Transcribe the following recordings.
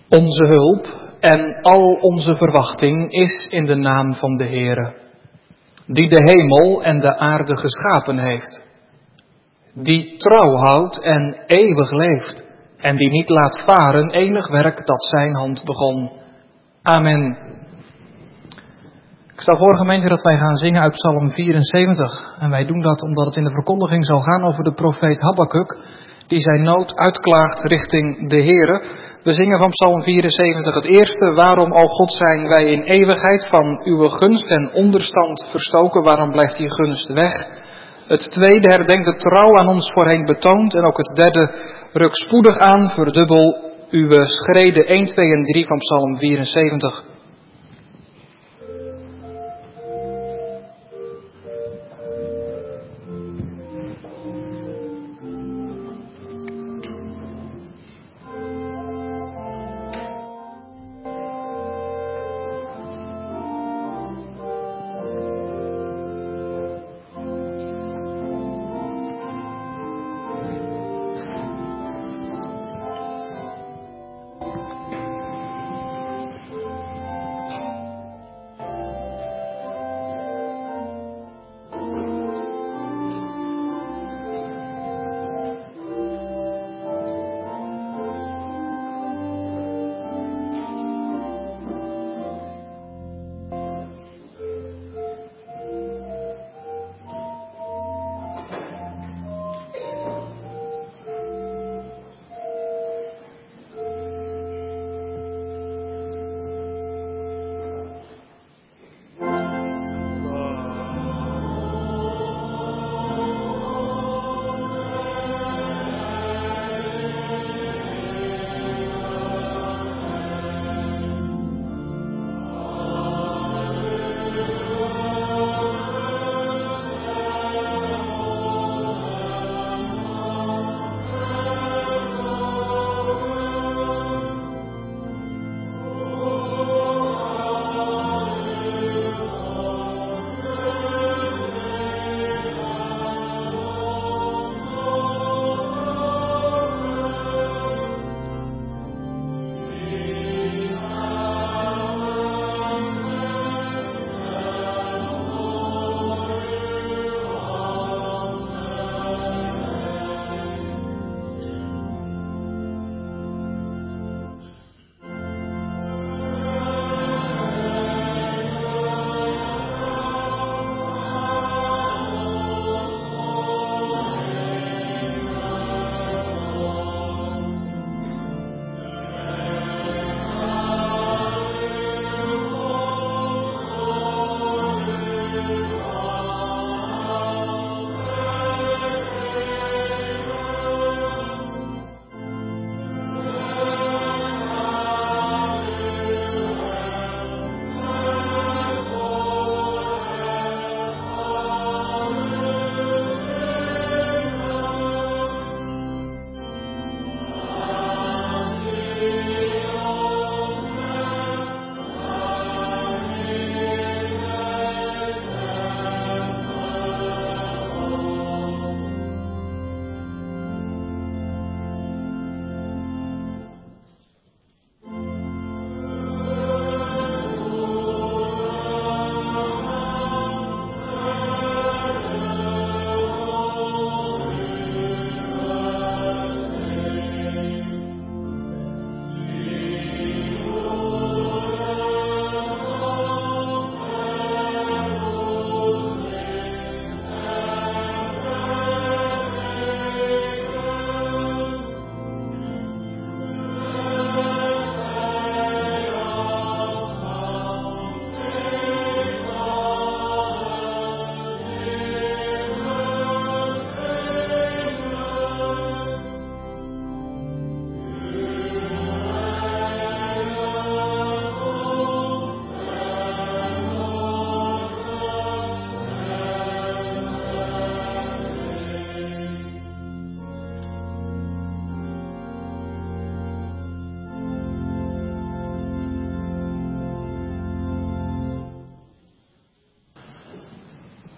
Onze hulp en al onze verwachting is in de naam van de Heere, die de hemel en de aarde geschapen heeft, die trouw houdt en eeuwig leeft en die niet laat varen enig werk dat zijn hand begon. Amen. Ik stel voor, gemeente, dat wij gaan zingen uit Psalm 74. En wij doen dat omdat het in de verkondiging zal gaan over de profeet Habakuk, die zijn nood uitklaagt richting de Heere. We zingen van Psalm 74 het eerste: waarom, o God, zijn wij in eeuwigheid van uw gunst en onderstand verstoken? Waarom blijft die gunst weg? Het tweede: herdenk de trouw aan ons voorheen betoond. En ook het derde: ruk spoedig aan, verdubbel uw schreden. 1, 2 en 3 van Psalm 74.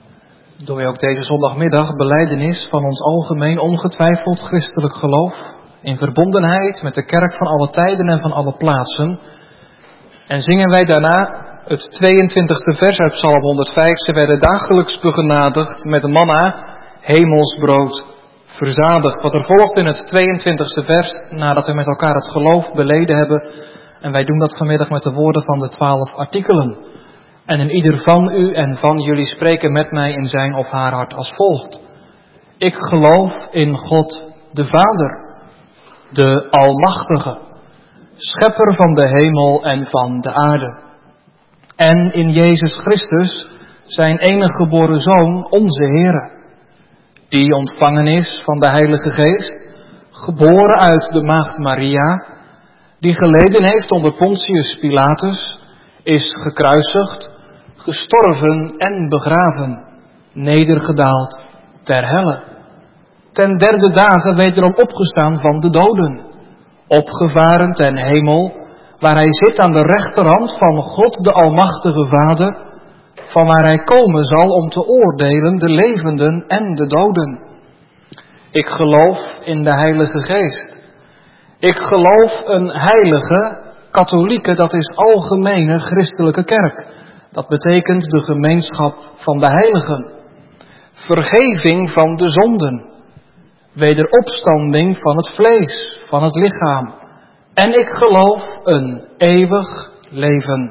Doen wij ook deze zondagmiddag belijdenis van ons algemeen ongetwijfeld christelijk geloof. in verbondenheid met de kerk van alle tijden en van alle plaatsen. En zingen wij daarna het 22e vers uit Psalm 105. Ze werden dagelijks begenadigd met manna, hemelsbrood, verzadigd. Wat er volgt in het 22e vers, nadat we met elkaar het geloof beleden hebben. En wij doen dat vanmiddag met de woorden van de 12 artikelen. En in ieder van u en van jullie spreken met mij in zijn of haar hart als volgt. Ik geloof in God de Vader, de Almachtige, schepper van de hemel en van de aarde. En in Jezus Christus, zijn enige geboren Zoon, onze Heere, die ontvangen is van de Heilige Geest, geboren uit de maagd Maria, die geleden heeft onder Pontius Pilatus, is gekruisigd, gestorven en begraven, nedergedaald ter helle. Ten derde dagen wederom opgestaan van de doden, opgevaren ten hemel, waar hij zit aan de rechterhand van God de Almachtige Vader, van waar hij komen zal om te oordelen de levenden en de doden. Ik geloof in de Heilige Geest. Ik geloof een heilige, katholieke, dat is algemene christelijke kerk. Dat betekent de gemeenschap van de heiligen. Vergeving van de zonden. Wederopstanding van het vlees, van het lichaam. En ik geloof een eeuwig leven.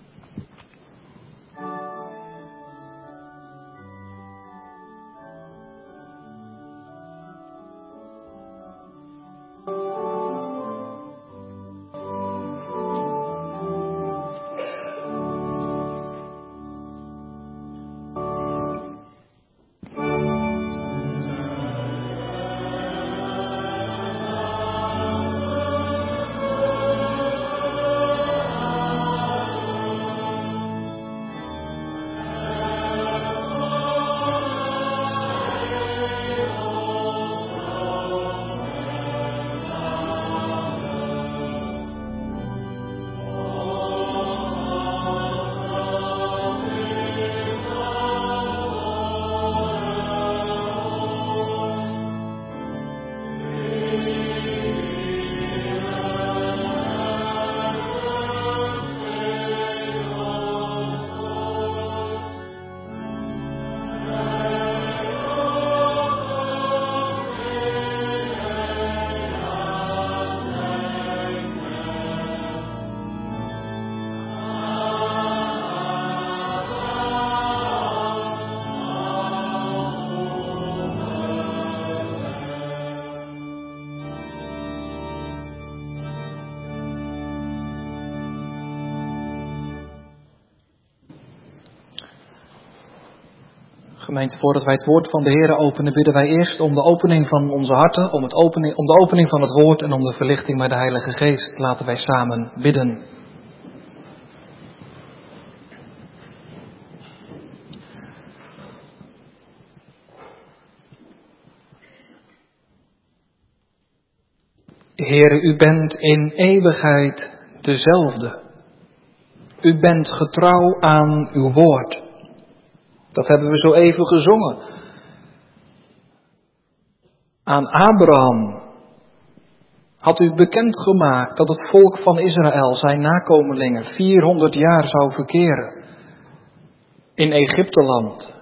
Gemeente, voordat wij het woord van de Heere openen, bidden wij eerst om de opening van onze harten, om de opening van het woord en om de verlichting met de Heilige Geest. Laten wij samen bidden. Heere, u bent in eeuwigheid dezelfde. U bent getrouw aan uw woord. Dat hebben we zo even gezongen. Aan Abraham had u bekendgemaakt dat het volk van Israël, zijn nakomelingen, 400 jaar zou verkeren. In Egypteland.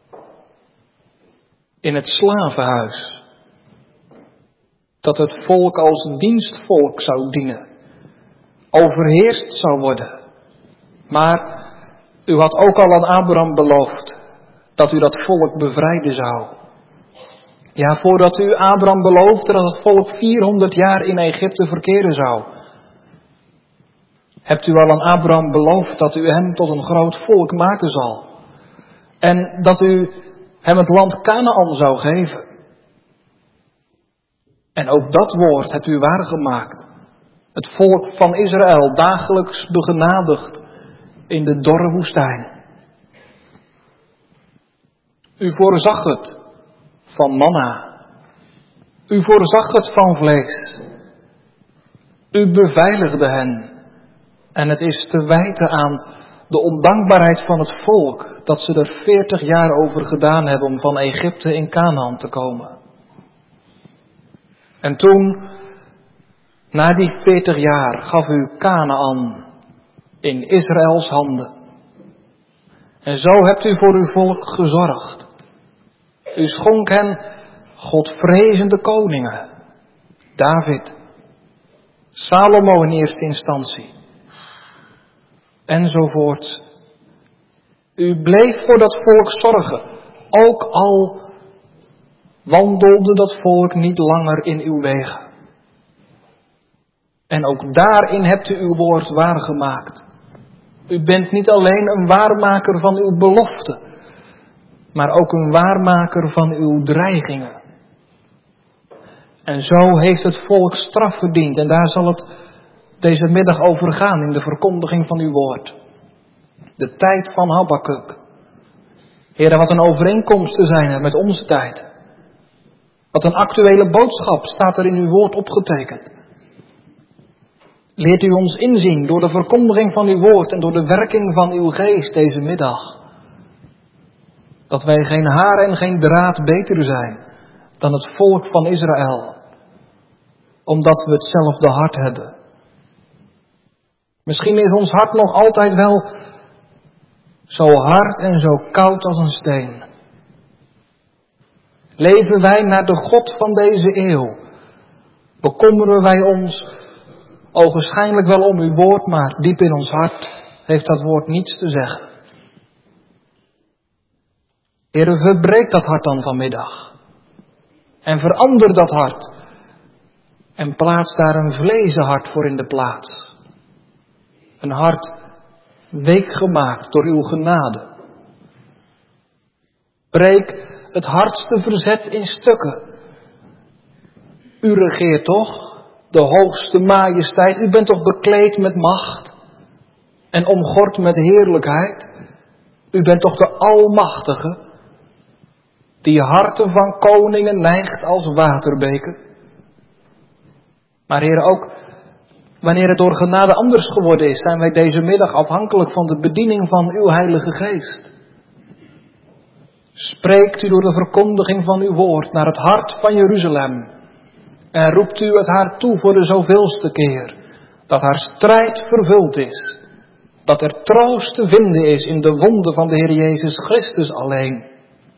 In het slavenhuis. Dat het volk als dienstvolk zou dienen. Overheerst zou worden. Maar u had ook al aan Abraham beloofd dat u dat volk bevrijden zou. Ja, voordat u Abraham beloofde dat het volk 400 jaar in Egypte verkeren zou, hebt u al aan Abraham beloofd dat u hem tot een groot volk maken zal. En dat u hem het land Kanaan zou geven. En ook dat woord hebt u waargemaakt. Het volk van Israël dagelijks begenadigd in de dorre woestijn. U voorzag het van manna. U voorzag het van vlees. U beveiligde hen. En het is te wijten aan de ondankbaarheid van het volk dat ze er 40 jaar over gedaan hebben om van Egypte in Kanaan te komen. En toen Na die 40 jaar gaf u Kanaän in Israëls handen. En zo hebt u voor uw volk gezorgd. U schonk hen godvrezende koningen. David, Salomo in eerste instantie. Enzovoort. U bleef voor dat volk zorgen. Ook al wandelde dat volk niet langer in uw wegen. En ook daarin hebt u uw woord waargemaakt. U bent niet alleen een waarmaker van uw beloften, maar ook een waarmaker van uw dreigingen. En zo heeft het volk straf verdiend. En daar zal het deze middag over gaan in de verkondiging van uw woord. De tijd van Habakuk. Heren, wat een overeenkomsten zijn er met onze tijd. Wat een actuele boodschap staat er in uw woord opgetekend. Leert u ons inzien door de verkondiging van uw woord en door de werking van uw geest deze middag. Dat wij geen haar en geen draad beter zijn dan het volk van Israël. Omdat we hetzelfde hart hebben. Misschien is ons hart nog altijd wel zo hard en zo koud als een steen. Leven wij naar de God van deze eeuw? Bekommeren wij ons ogenschijnlijk wel om uw woord, maar diep in ons hart heeft dat woord niets te zeggen. Heere, verbreek dat hart dan vanmiddag. En verander dat hart. En plaats daar een vlezen hart voor in de plaats. Een hart week gemaakt door uw genade. Breek het hardste verzet in stukken. U regeert toch? De hoogste majesteit. U bent toch bekleed met macht. En omgord met heerlijkheid. U bent toch de Almachtige. Die harten van koningen neigt als waterbeken. Maar Heer, ook wanneer het door genade anders geworden is, zijn wij deze middag afhankelijk van de bediening van uw Heilige Geest. Spreekt u door de verkondiging van uw woord naar het hart van Jeruzalem. En roept u het haar toe voor de zoveelste keer. Dat haar strijd vervuld is. Dat er troost te vinden is in de wonden van de Heer Jezus Christus alleen.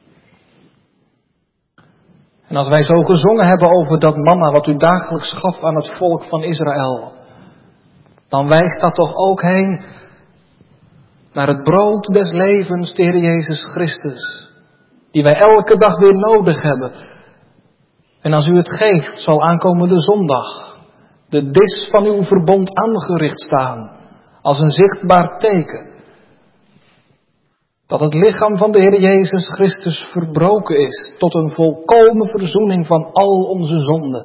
En als wij zo gezongen hebben over dat manna wat u dagelijks gaf aan het volk van Israël. Dan wijst dat toch ook heen naar het brood des levens, de Heer Jezus Christus. Die wij elke dag weer nodig hebben. En als u het geeft, zal aankomende zondag de dis van uw verbond aangericht staan. Als een zichtbaar teken. Dat het lichaam van de Heer Jezus Christus verbroken is. Tot een volkomen verzoening van al onze zonden.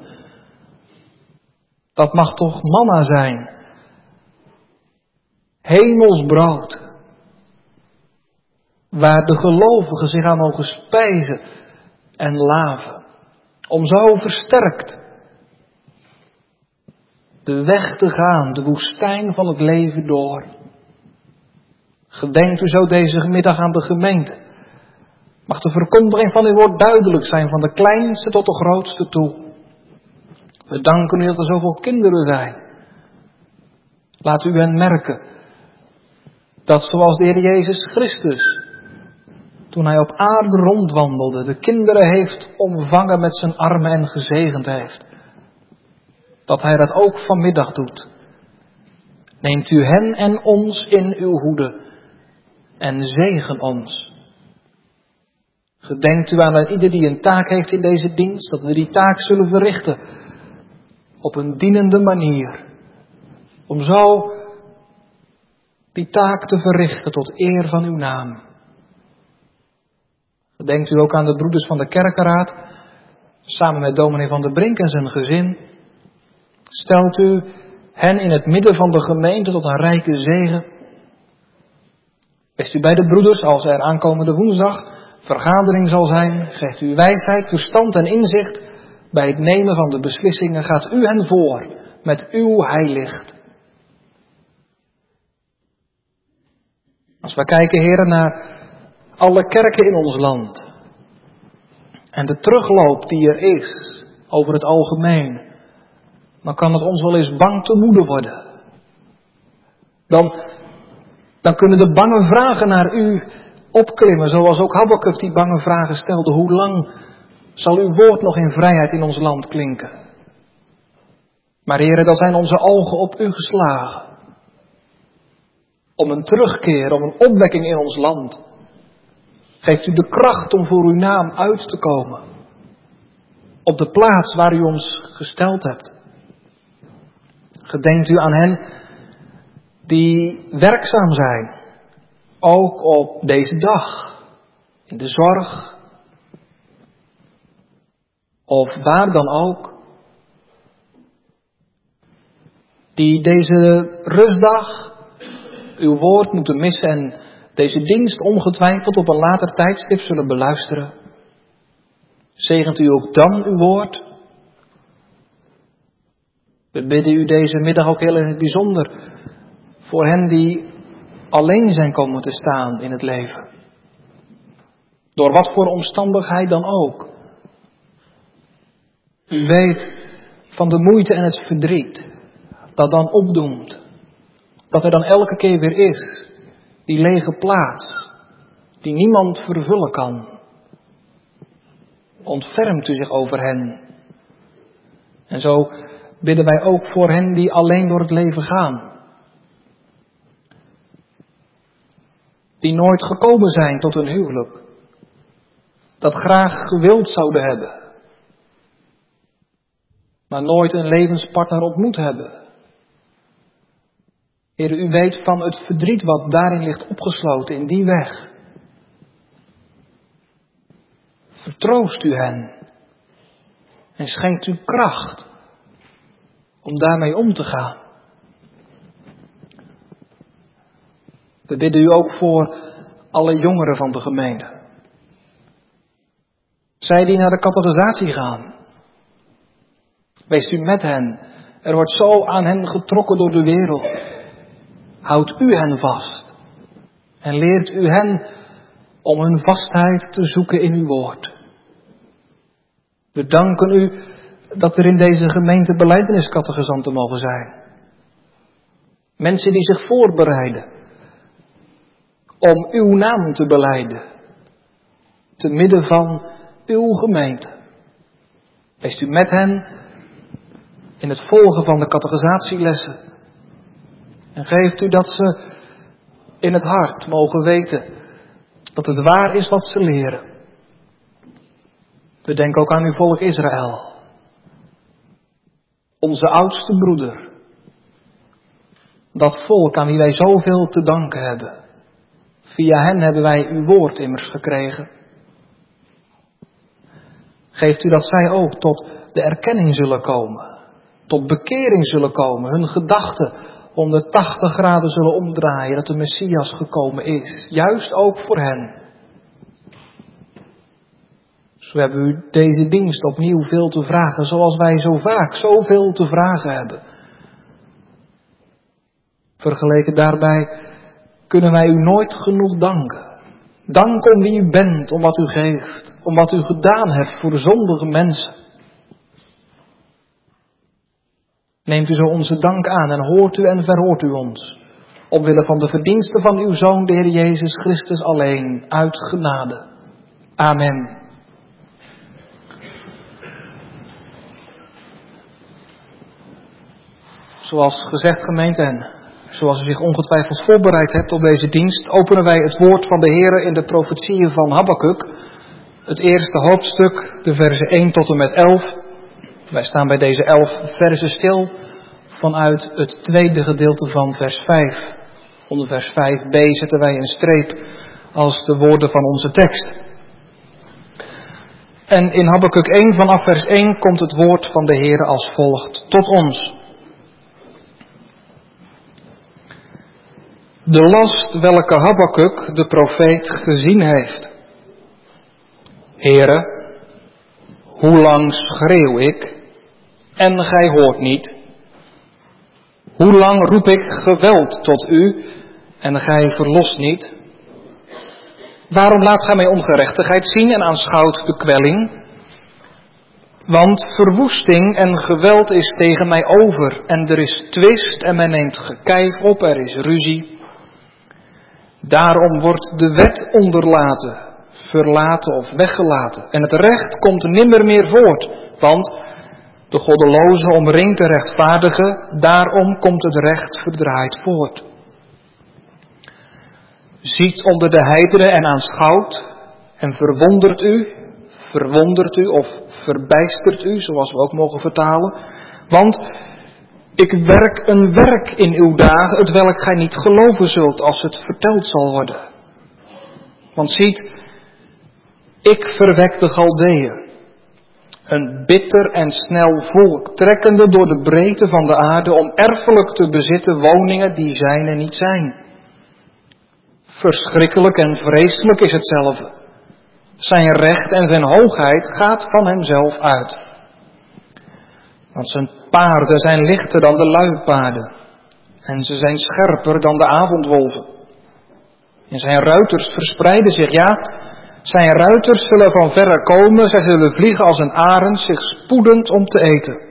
Dat mag toch manna zijn. Hemels brood. Waar de gelovigen zich aan mogen spijzen en laven. Om zo versterkt de weg te gaan, de woestijn van het leven door. Gedenkt u zo deze middag aan de gemeente. Mag de verkondiging van uw woord duidelijk zijn, van de kleinste tot de grootste toe. We danken u dat er zoveel kinderen zijn. Laat u hen merken dat zoals de Heer Jezus Christus, toen hij op aarde rondwandelde, de kinderen heeft omvangen met zijn armen en gezegend heeft. Dat hij dat ook vanmiddag doet. Neemt u hen en ons in uw hoede en zegen ons. Gedenkt u aan ieder die een taak heeft in deze dienst, dat we die taak zullen verrichten op een dienende manier. Om zo die taak te verrichten tot eer van uw naam. Gedenkt u ook aan de broeders van de kerkenraad, samen met dominee Van der Brink en zijn gezin. Stelt u hen in het midden van de gemeente tot een rijke zegen. Wees u bij de broeders als er aankomende woensdag vergadering zal zijn. Geeft u wijsheid, verstand en inzicht bij het nemen van de beslissingen. Gaat u hen voor met uw heilicht. Als we kijken, heren, naar alle kerken in ons land. En de terugloop die er is over het algemeen. dan kan het ons wel eens bang te moede worden. Dan kunnen de bange vragen naar u opklimmen, zoals ook Habakuk die bange vragen stelde. Hoe lang zal uw woord nog in vrijheid in ons land klinken? Maar Heere, dan zijn onze ogen op u geslagen. Om een terugkeer, om een opwekking in ons land. Geeft u de kracht om voor uw naam uit te komen. Op de plaats waar u ons gesteld hebt. Gedenkt u aan hen die werkzaam zijn. Ook op deze dag. In de zorg. Of waar dan ook. Die deze rustdag uw woord moeten missen en deze dienst ongetwijfeld op een later tijdstip zullen beluisteren. Zegent u ook dan uw woord? We bidden u deze middag ook heel in het bijzonder voor hen die alleen zijn komen te staan in het leven. Door wat voor omstandigheid dan ook. U weet van de moeite en het verdriet dat dan opdoemt. Dat er dan elke keer weer is. Die lege plaats. Die niemand vervullen kan. Ontfermt u zich over hen. En zo bidden wij ook voor hen die alleen door het leven gaan. Die nooit gekomen zijn tot een huwelijk. Dat graag gewild zouden hebben. Maar nooit een levenspartner ontmoet hebben. Heer, u weet van het verdriet wat daarin ligt opgesloten in die weg. Vertroost u hen. En schenkt u kracht om daarmee om te gaan. We bidden u ook voor alle jongeren van de gemeente. Zij die naar de catechisatie gaan. Wees u met hen. Er wordt zo aan hen getrokken door de wereld. Houdt u hen vast. En leert u hen om hun vastheid te zoeken in uw woord. We danken u dat er in deze gemeente belijdeniscatechisanten mogen zijn. Mensen die zich voorbereiden om uw naam te belijden. Te midden van uw gemeente. Wees u met hen in het volgen van de catechisatielessen. En geeft u dat ze in het hart mogen weten dat het waar is wat ze leren. We denken ook aan uw volk Israël. Onze oudste broeder. Dat volk aan wie wij zoveel te danken hebben. Via hen hebben wij uw woord immers gekregen. Geeft u dat zij ook tot de erkenning zullen komen. Tot bekering zullen komen. Hun gedachten 180 graden zullen omdraaien. Dat de Messias gekomen is. Juist ook voor hen. Zo hebben u deze dienst opnieuw veel te vragen. Zoals wij zo vaak zoveel te vragen hebben. Vergeleken daarbij kunnen wij u nooit genoeg danken. Dank om wie u bent, om wat u geeft. Om wat u gedaan hebt voor zondige mensen. Neemt u zo onze dank aan en hoort u en verhoort u ons. Omwille van de verdiensten van uw Zoon, de Heer Jezus Christus alleen, uit genade. Amen. Zoals gezegd, gemeente, en zoals u zich ongetwijfeld voorbereid hebt op deze dienst, openen wij het woord van de Heer in de profetieën van Habakuk. Het eerste hoofdstuk, de versen 1 tot en met 11. Wij staan bij deze 11 versen stil vanuit het tweede gedeelte van vers 5. Onder vers 5b zetten wij een streep als de woorden van onze tekst. En in Habakuk 1 vanaf vers 1 komt het woord van de Heer als volgt tot ons. De last welke Habakuk de profeet gezien heeft. Heere, hoe lang schreeuw ik en gij hoort niet? Hoe lang roep ik geweld tot u en gij verlost niet? Waarom laat gij mij ongerechtigheid zien en aanschouwt de kwelling? Want verwoesting en geweld is tegen mij over. En er is twist en men neemt gekijf op, er is ruzie. Daarom wordt de wet onderlaten, verlaten of weggelaten. En het recht komt nimmer meer voort. Want de goddeloze omringt de rechtvaardige, daarom komt het recht verdraaid voort. Ziet onder de heidenen en aanschouwt en verwondert u of verbijstert u, zoals we ook mogen vertalen. Want ik werk een werk in uw dagen, het welk gij niet geloven zult als het verteld zal worden. Want ziet, ik verwek de Galdeeën, een bitter en snel volk, trekkende door de breedte van de aarde om erfelijk te bezitten woningen die zijn en niet zijn. Verschrikkelijk en vreselijk is hetzelfde. Zijn recht en zijn hoogheid gaat van hemzelf uit. Want zijn paarden zijn lichter dan de luipaarden. En ze zijn scherper dan de avondwolven. En zijn ruiters verspreiden zich, ja. Zijn ruiters zullen van verre komen. Zij zullen vliegen als een arend, zich spoedend om te eten.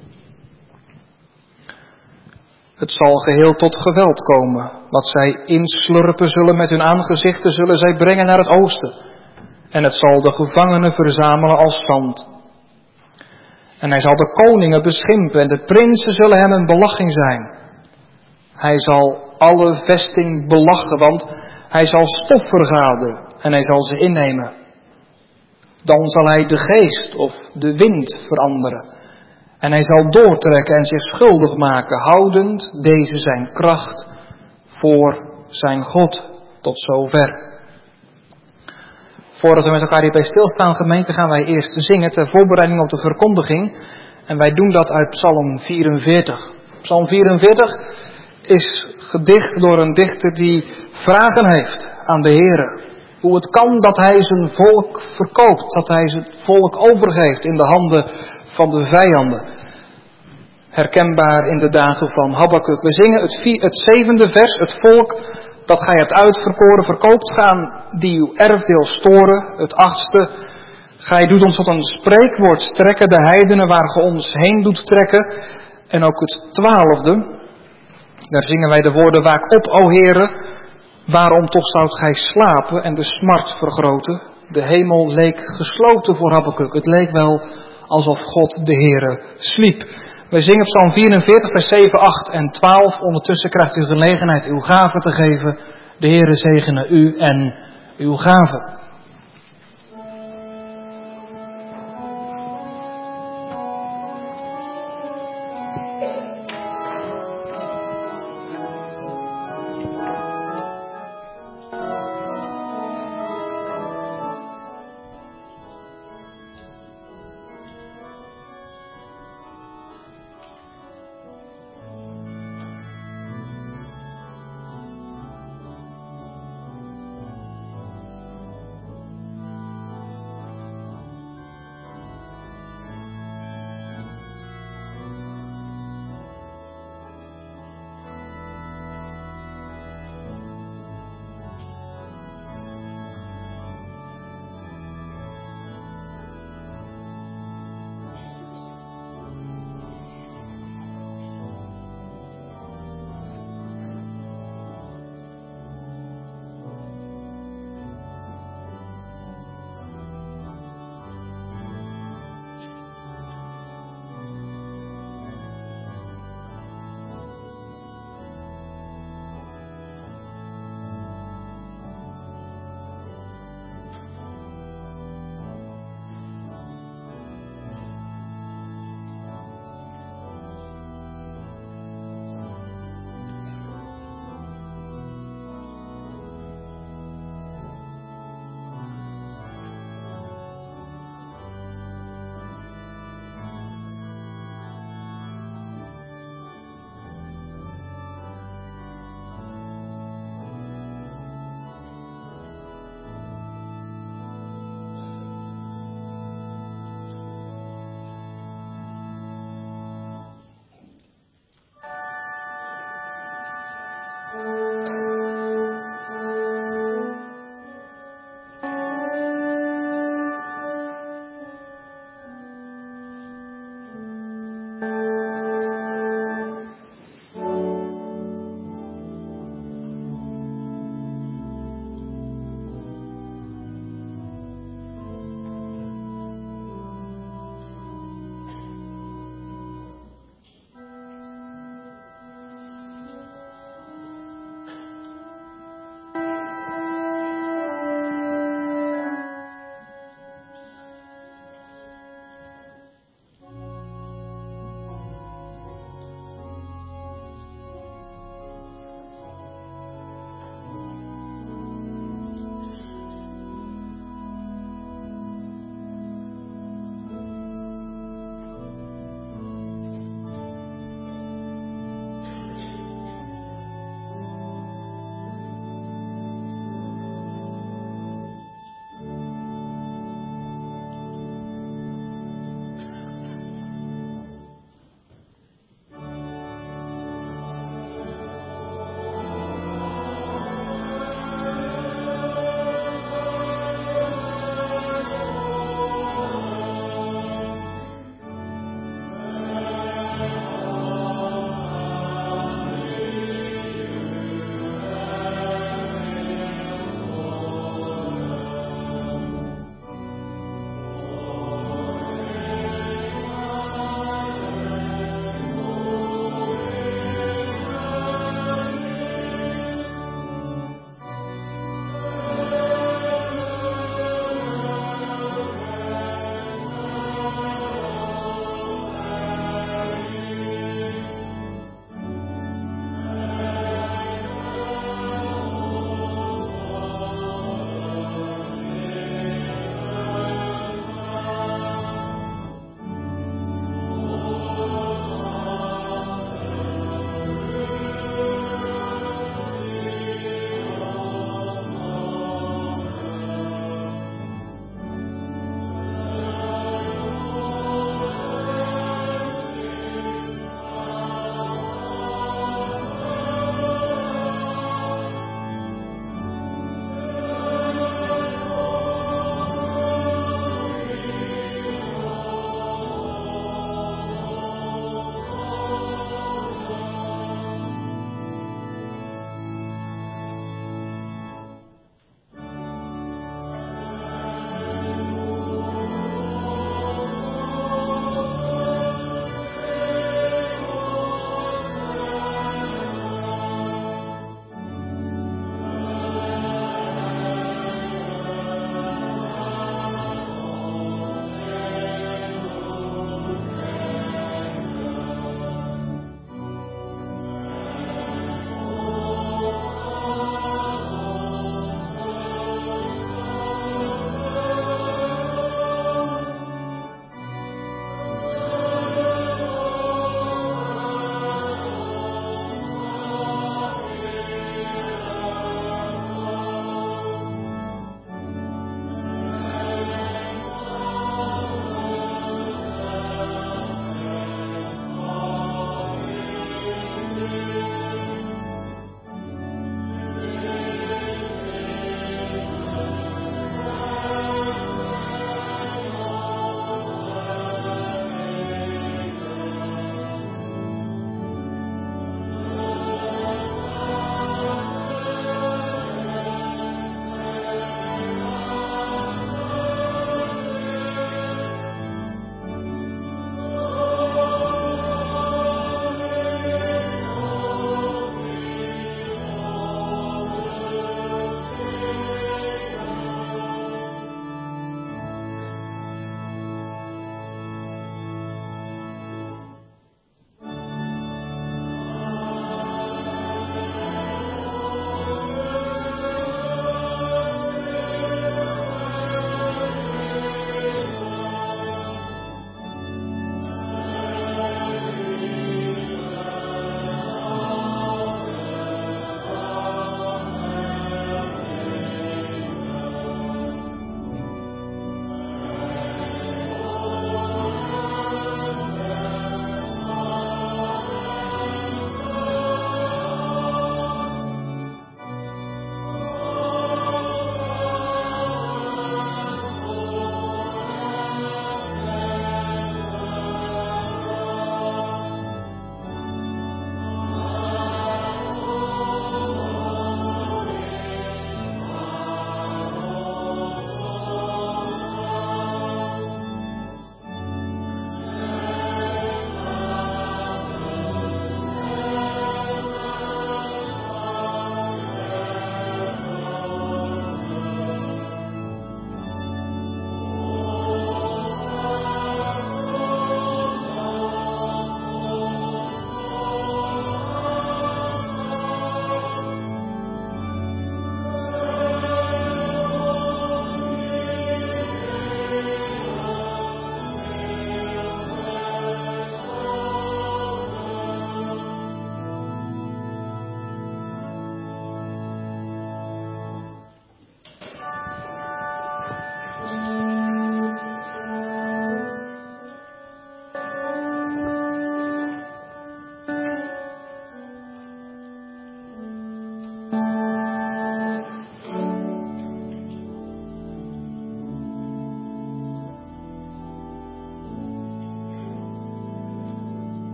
Het zal geheel tot geweld komen. Wat zij inslurpen zullen met hun aangezichten, zullen zij brengen naar het oosten. En het zal de gevangenen verzamelen als zand. En hij zal de koningen beschimpen en de prinsen zullen hem een belaching zijn. Hij zal alle vesting belachen, want hij zal stof vergaderen en hij zal ze innemen. Dan zal hij de geest of de wind veranderen. En hij zal doortrekken en zich schuldig maken, houdend deze zijn kracht voor zijn God. Tot zover. Voordat we met elkaar hierbij stilstaan, gemeente, gaan wij eerst zingen ter voorbereiding op de verkondiging. En wij doen dat uit Psalm 44. Psalm 44 is gedicht door een dichter die vragen heeft aan de Heere. Hoe het kan dat hij zijn volk verkoopt, dat hij zijn volk overgeeft in de handen van de vijanden. Herkenbaar in de dagen van Habakuk. We zingen het 7e vers, het volk dat gij hebt uitverkoren, verkoopt gaan die uw erfdeel storen. Het 8e, gij doet ons tot een spreekwoord strekken, de heidenen waar ge ons heen doet trekken. En ook het 12e, daar zingen wij de woorden, waak op, o Heere, waarom toch zoudt gij slapen en de smart vergroten? De hemel leek gesloten voor Habakuk. Het leek wel alsof God de Heere sliep. Wij zingen Psalm 44, vers 7, 8 en 12. Ondertussen krijgt u gelegenheid uw gave te geven. De Heere zegene u en uw gave.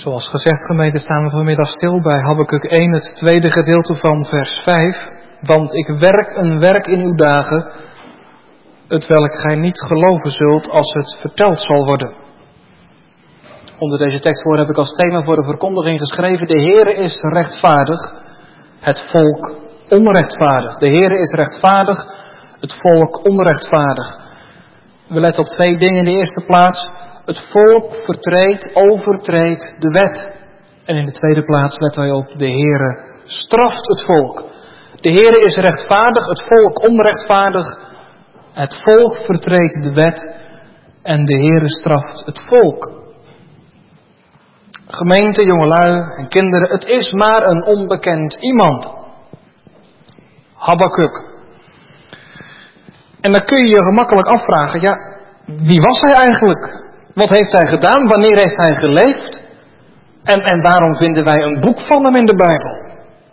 Zoals gezegd, gemeente, staan we vanmiddag stil bij Habakuk 1, het tweede gedeelte van vers 5. Want ik werk een werk in uw dagen, het welk gij niet geloven zult als het verteld zal worden. Onder deze tekstwoorden heb ik als thema voor de verkondiging geschreven: de Heere is rechtvaardig, het volk onrechtvaardig. De Heere is rechtvaardig, het volk onrechtvaardig. We letten op twee dingen. In de eerste plaats, het volk overtreedt de wet. En in de tweede plaats letten wij op, de Heere straft het volk. De Heere is rechtvaardig, het volk onrechtvaardig. Het volk vertreedt de wet en de Heere straft het volk. Gemeente, jongelui en kinderen, het is maar een onbekend iemand. Habakuk. En dan kun je je gemakkelijk afvragen, ja, wie was hij eigenlijk? Wat heeft hij gedaan? Wanneer heeft hij geleefd? En waarom vinden wij een boek van hem in de Bijbel?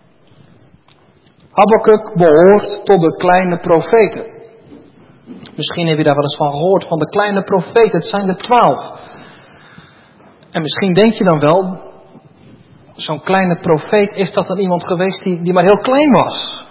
Habakuk behoort tot de kleine profeten. Misschien heb je daar wel eens van gehoord, van de kleine profeten. Het zijn er 12. En misschien denk je dan wel, zo'n kleine profeet, is dat dan iemand geweest die maar heel klein was?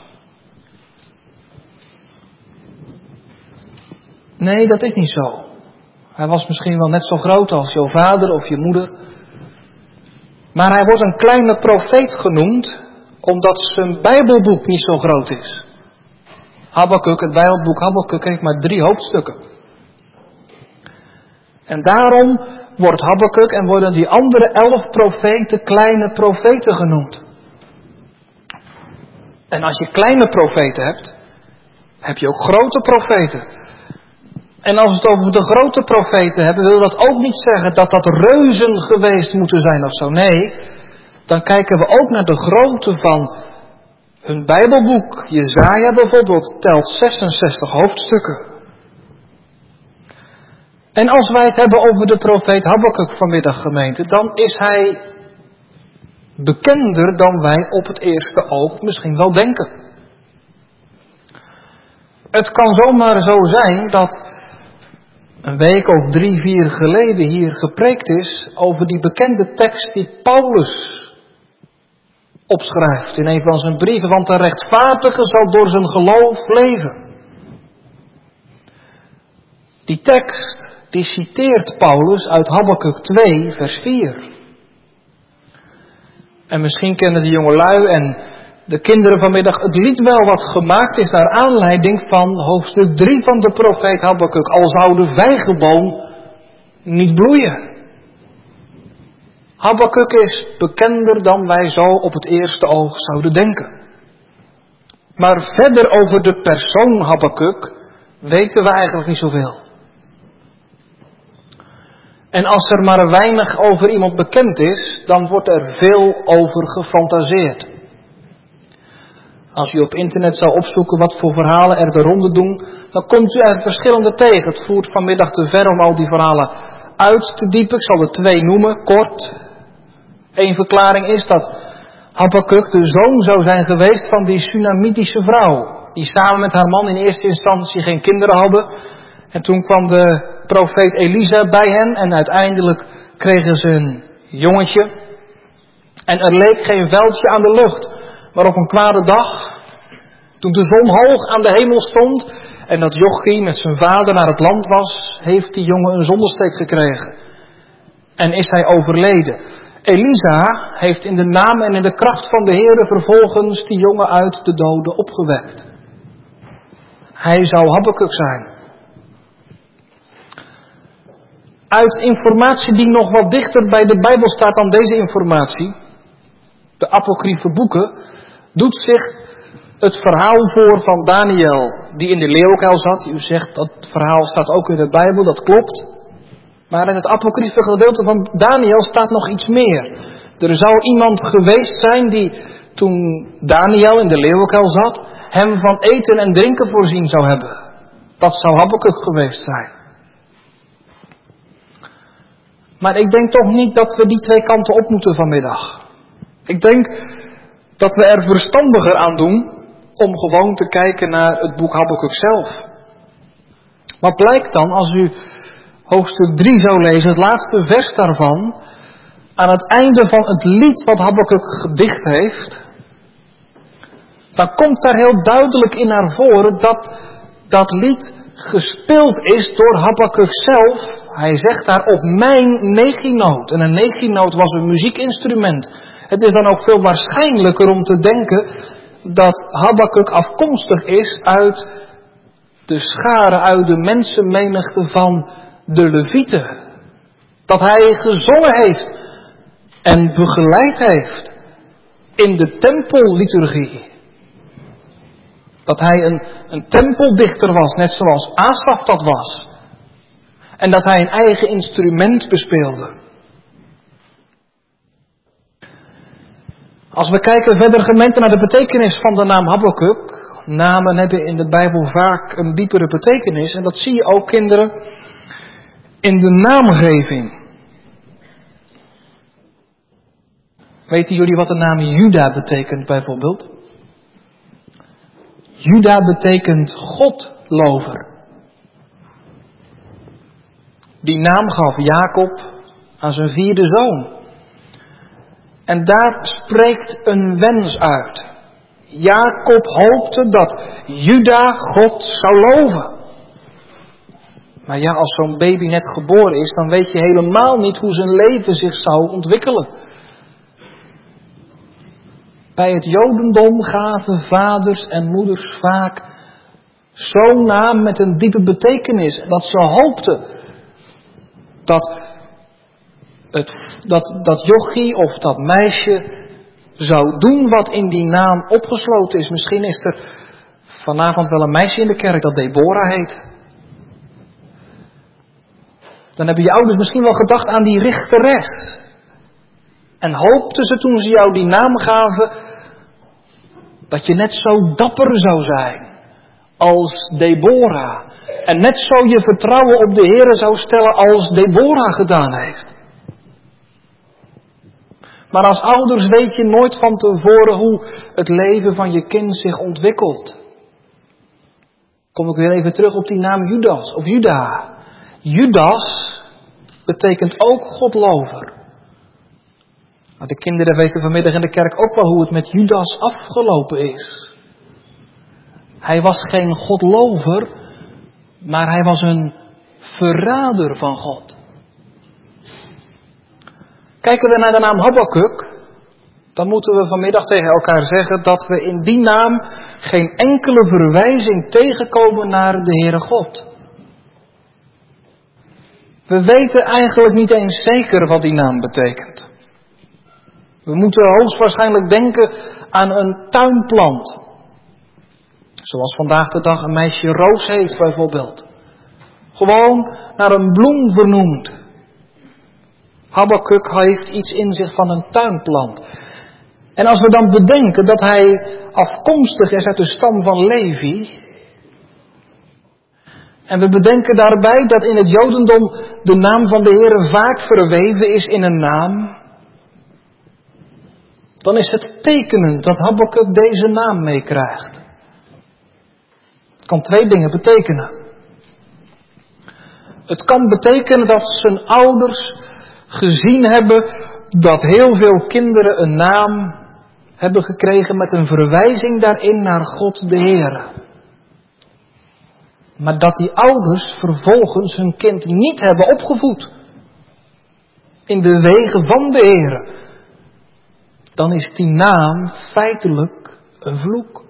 Nee, dat is niet zo. Hij was misschien wel net zo groot als jouw vader of je moeder. Maar hij wordt een kleine profeet genoemd, omdat zijn Bijbelboek niet zo groot is. Habakuk, het Bijbelboek Habakuk heeft maar 3 hoofdstukken. En daarom wordt Habakuk en worden die andere 11 profeten kleine profeten genoemd. En als je kleine profeten hebt, heb je ook grote profeten. En als we het over de grote profeten hebben, wil dat ook niet zeggen dat dat reuzen geweest moeten zijn of zo. Nee, dan kijken we ook naar de grootte van hun Bijbelboek. Jesaja bijvoorbeeld telt 66 hoofdstukken. En als wij het hebben over de profeet Habakuk vanmiddag, gemeente, dan is hij bekender dan wij op het eerste oog misschien wel denken. Het kan zomaar zo zijn dat een week of 3, 4 geleden hier gepreekt is over die bekende tekst die Paulus opschrijft in een van zijn brieven. Want de rechtvaardige zal door zijn geloof leven. Die tekst, die citeert Paulus uit Habakuk 2, vers 4. En misschien kennen de jongelui en de kinderen vanmiddag het lied wel wat gemaakt is naar aanleiding van hoofdstuk 3 van de profeet Habakuk. Al zou de vijgenboom niet bloeien. Habakuk is bekender dan wij zo op het eerste oog zouden denken. Maar verder over de persoon Habakuk weten we eigenlijk niet zoveel. En als er maar weinig over iemand bekend is, dan wordt er veel over gefantaseerd. Als u op internet zou opzoeken wat voor verhalen er de ronde doen, dan komt u er verschillende tegen. Het voert vanmiddag te ver om al die verhalen uit te diepen. Ik zal er 2 noemen, kort. Eén verklaring is dat Habakuk de zoon zou zijn geweest van die Sunamitische vrouw. Die samen met haar man in eerste instantie geen kinderen hadden. En toen kwam de profeet Elisa bij hen en uiteindelijk kregen ze een jongetje. En er leek geen vuiltje aan de lucht. Maar op een kwade dag, toen de zon hoog aan de hemel stond en dat jochie met zijn vader naar het land was, heeft die jongen een zonnesteek gekregen. En is hij overleden. Elisa heeft in de naam en in de kracht van de Heere vervolgens die jongen uit de doden opgewekt. Hij zou Habakuk zijn. Uit informatie die nog wat dichter bij de Bijbel staat dan deze informatie, de apocryfe boeken, doet zich het verhaal voor van Daniel, die in de leeuwenkuil zat. U zegt dat verhaal staat ook in de Bijbel, dat klopt. Maar in het apocryfe gedeelte van Daniel staat nog iets meer. Er zou iemand geweest zijn die, toen Daniel in de leeuwenkuil zat, hem van eten en drinken voorzien zou hebben. Dat zou Habakuk geweest zijn. Maar ik denk toch niet dat we die 2 kanten op moeten vanmiddag. Ik denk dat we er verstandiger aan doen om gewoon te kijken naar het boek Habakuk zelf. Wat blijkt dan als u hoofdstuk 3 zou lezen, het laatste vers daarvan, aan het einde van het lied wat Habakuk gedicht heeft, dan komt daar heel duidelijk in naar voren dat dat lied gespeeld is door Habakuk zelf. Hij zegt daar op mijn neginoot. En een neginoot was een muziekinstrument. Het is dan ook veel waarschijnlijker om te denken dat Habakuk afkomstig is uit de scharen, uit de mensenmenigte van de Levieten. Dat hij gezongen heeft en begeleid heeft in de tempelliturgie. Dat hij een tempeldichter was, net zoals Asaf dat was. En dat hij een eigen instrument bespeelde. Als we kijken verder gemeente naar de betekenis van de naam Habakuk. Namen hebben in de Bijbel vaak een diepere betekenis. En dat zie je ook, kinderen, in de naamgeving. Weten jullie wat de naam Juda betekent bijvoorbeeld? Juda betekent Godlover. Die naam gaf Jacob aan zijn 4e zoon. En daar spreekt een wens uit. Jacob hoopte dat Juda God zou loven. Maar ja, als zo'n baby net geboren is, dan weet je helemaal niet hoe zijn leven zich zou ontwikkelen. Bij het Jodendom gaven vaders en moeders vaak zo'n naam met een diepe betekenis. Dat ze hoopten dat jochie of dat meisje zou doen wat in die naam opgesloten is. Misschien is er vanavond wel een meisje in de kerk dat Deborah heet. Dan hebben je ouders misschien wel gedacht aan die richteres. En hoopten ze toen ze jou die naam gaven, dat je net zo dapper zou zijn als Deborah. En net zo je vertrouwen op de Heere zou stellen als Deborah gedaan heeft. Maar als ouders weet je nooit van tevoren hoe het leven van je kind zich ontwikkelt. Kom ik weer even terug op die naam Judas of Juda. Judas betekent ook Godlover. Maar de kinderen weten vanmiddag in de kerk ook wel hoe het met Judas afgelopen is. Hij was geen Godlover, maar hij was een verrader van God. Kijken we naar de naam Habakuk, dan moeten we vanmiddag tegen elkaar zeggen dat we in die naam geen enkele verwijzing tegenkomen naar de Heere God. We weten eigenlijk niet eens zeker wat die naam betekent. We moeten hoogstwaarschijnlijk denken aan een tuinplant. Zoals vandaag de dag een meisje roos heeft bijvoorbeeld. Gewoon naar een bloem vernoemd. Habakuk heeft iets in zich van een tuinplant. En als we dan bedenken dat hij afkomstig is uit de stam van Levi. En we bedenken daarbij dat in het Jodendom de naam van de Heere vaak verweven is in een naam. Dan is het tekenend dat Habakuk deze naam meekrijgt. Het kan 2 dingen betekenen. Het kan betekenen dat zijn ouders gezien hebben dat heel veel kinderen een naam hebben gekregen met een verwijzing daarin naar God de Heere. Maar dat die ouders vervolgens hun kind niet hebben opgevoed in de wegen van de Heere. Dan is die naam feitelijk een vloek.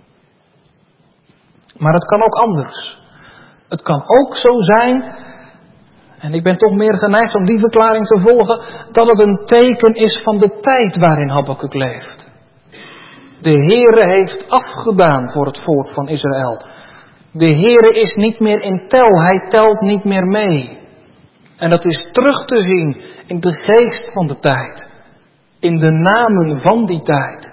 Maar het kan ook anders. Het kan ook zo zijn, en ik ben toch meer geneigd om die verklaring te volgen, dat het een teken is van de tijd waarin Habakuk leeft. De Heere heeft afgedaan voor het volk van Israël. De Heere is niet meer in tel, hij telt niet meer mee. En dat is terug te zien in de geest van de tijd. In de namen van die tijd.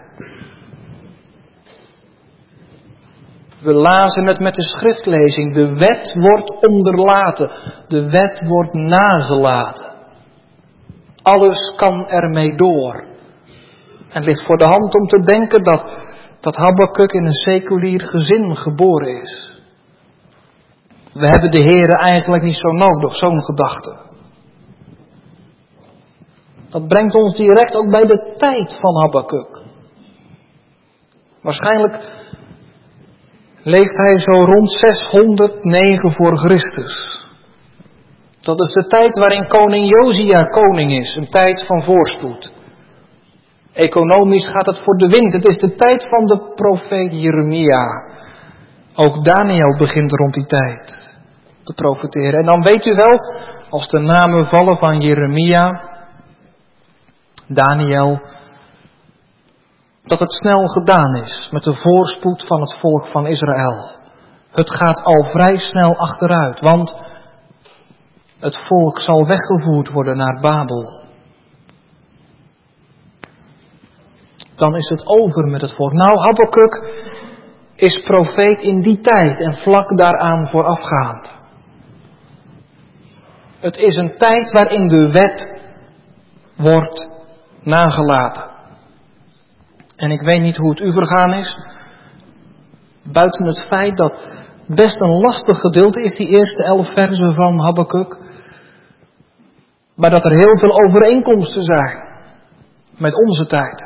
We lazen het met de schriftlezing. De wet wordt onderlaten. De wet wordt nagelaten. Alles kan ermee door. En het ligt voor de hand om te denken dat Habakuk in een seculier gezin geboren is. We hebben de Heere eigenlijk niet zo nodig, zo'n gedachte. Dat brengt ons direct ook bij de tijd van Habakuk. Waarschijnlijk leeft hij zo rond 609 voor Christus. Dat is de tijd waarin koning Josia koning is. Een tijd van voorspoed. Economisch gaat het voor de wind. Het is de tijd van de profeet Jeremia. Ook Daniel begint rond die tijd te profeteren. En dan weet u wel, als de namen vallen van Jeremia, Daniel, dat het snel gedaan is met de voorspoed van het volk van Israël. Het gaat al vrij snel achteruit, want het volk zal weggevoerd worden naar Babel. Dan is het over met het volk. Nou, Habakuk is profeet in die tijd en vlak daaraan voorafgaand. Het is een tijd waarin de wet wordt nagelaten. En ik weet niet hoe het u vergaan is. Buiten het feit dat best een lastig gedeelte is, die eerste 11 versen van Habakuk. Maar dat er heel veel overeenkomsten zijn met onze tijd.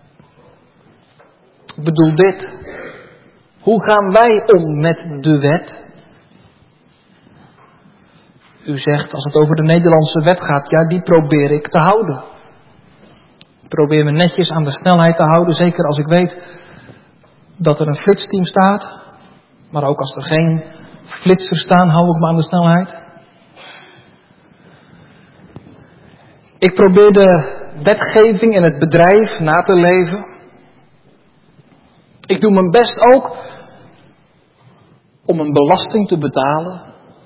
Ik bedoel dit. Hoe gaan wij om met de wet? U zegt, als het over de Nederlandse wet gaat, ja, die probeer ik te houden. Ik probeer me netjes aan de snelheid te houden, zeker als ik weet dat er een flitsteam staat. Maar ook als er geen flitsers staan, hou ik me aan de snelheid. Ik probeer de wetgeving in het bedrijf na te leven. Ik doe mijn best ook om een belasting te betalen.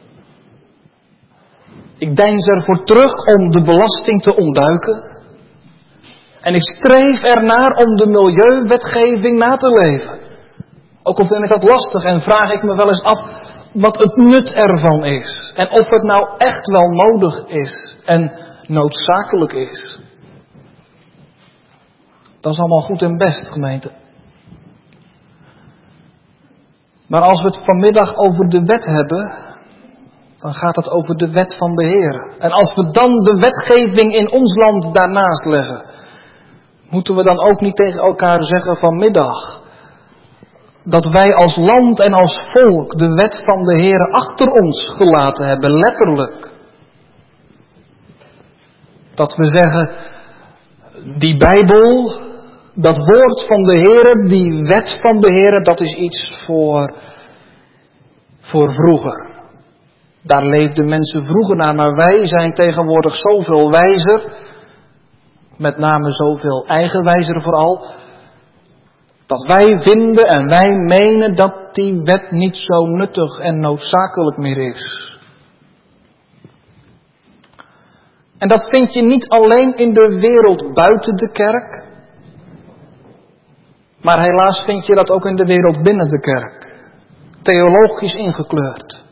Ik deins ervoor terug om de belasting te ontduiken. En ik streef ernaar om de milieuwetgeving na te leven. Ook al vind ik dat lastig en vraag ik me wel eens af wat het nut ervan is. En of het nou echt wel nodig is en noodzakelijk is. Dat is allemaal goed en best, gemeente. Maar als we het vanmiddag over de wet hebben, dan gaat het over de wet van de Heer. En als we dan de wetgeving in ons land daarnaast leggen, moeten we dan ook niet tegen elkaar zeggen vanmiddag dat wij als land en als volk de wet van de Heer achter ons gelaten hebben, letterlijk. Dat we zeggen, die Bijbel, dat woord van de Heer, die wet van de Heer, dat is iets voor vroeger. Daar leefden mensen vroeger naar, maar wij zijn tegenwoordig zoveel wijzer, met name zoveel eigenwijzer vooral, dat wij vinden en wij menen dat die wet niet zo nuttig en noodzakelijk meer is. En dat vind je niet alleen in de wereld buiten de kerk, maar helaas vind je dat ook in de wereld binnen de kerk. Theologisch ingekleurd.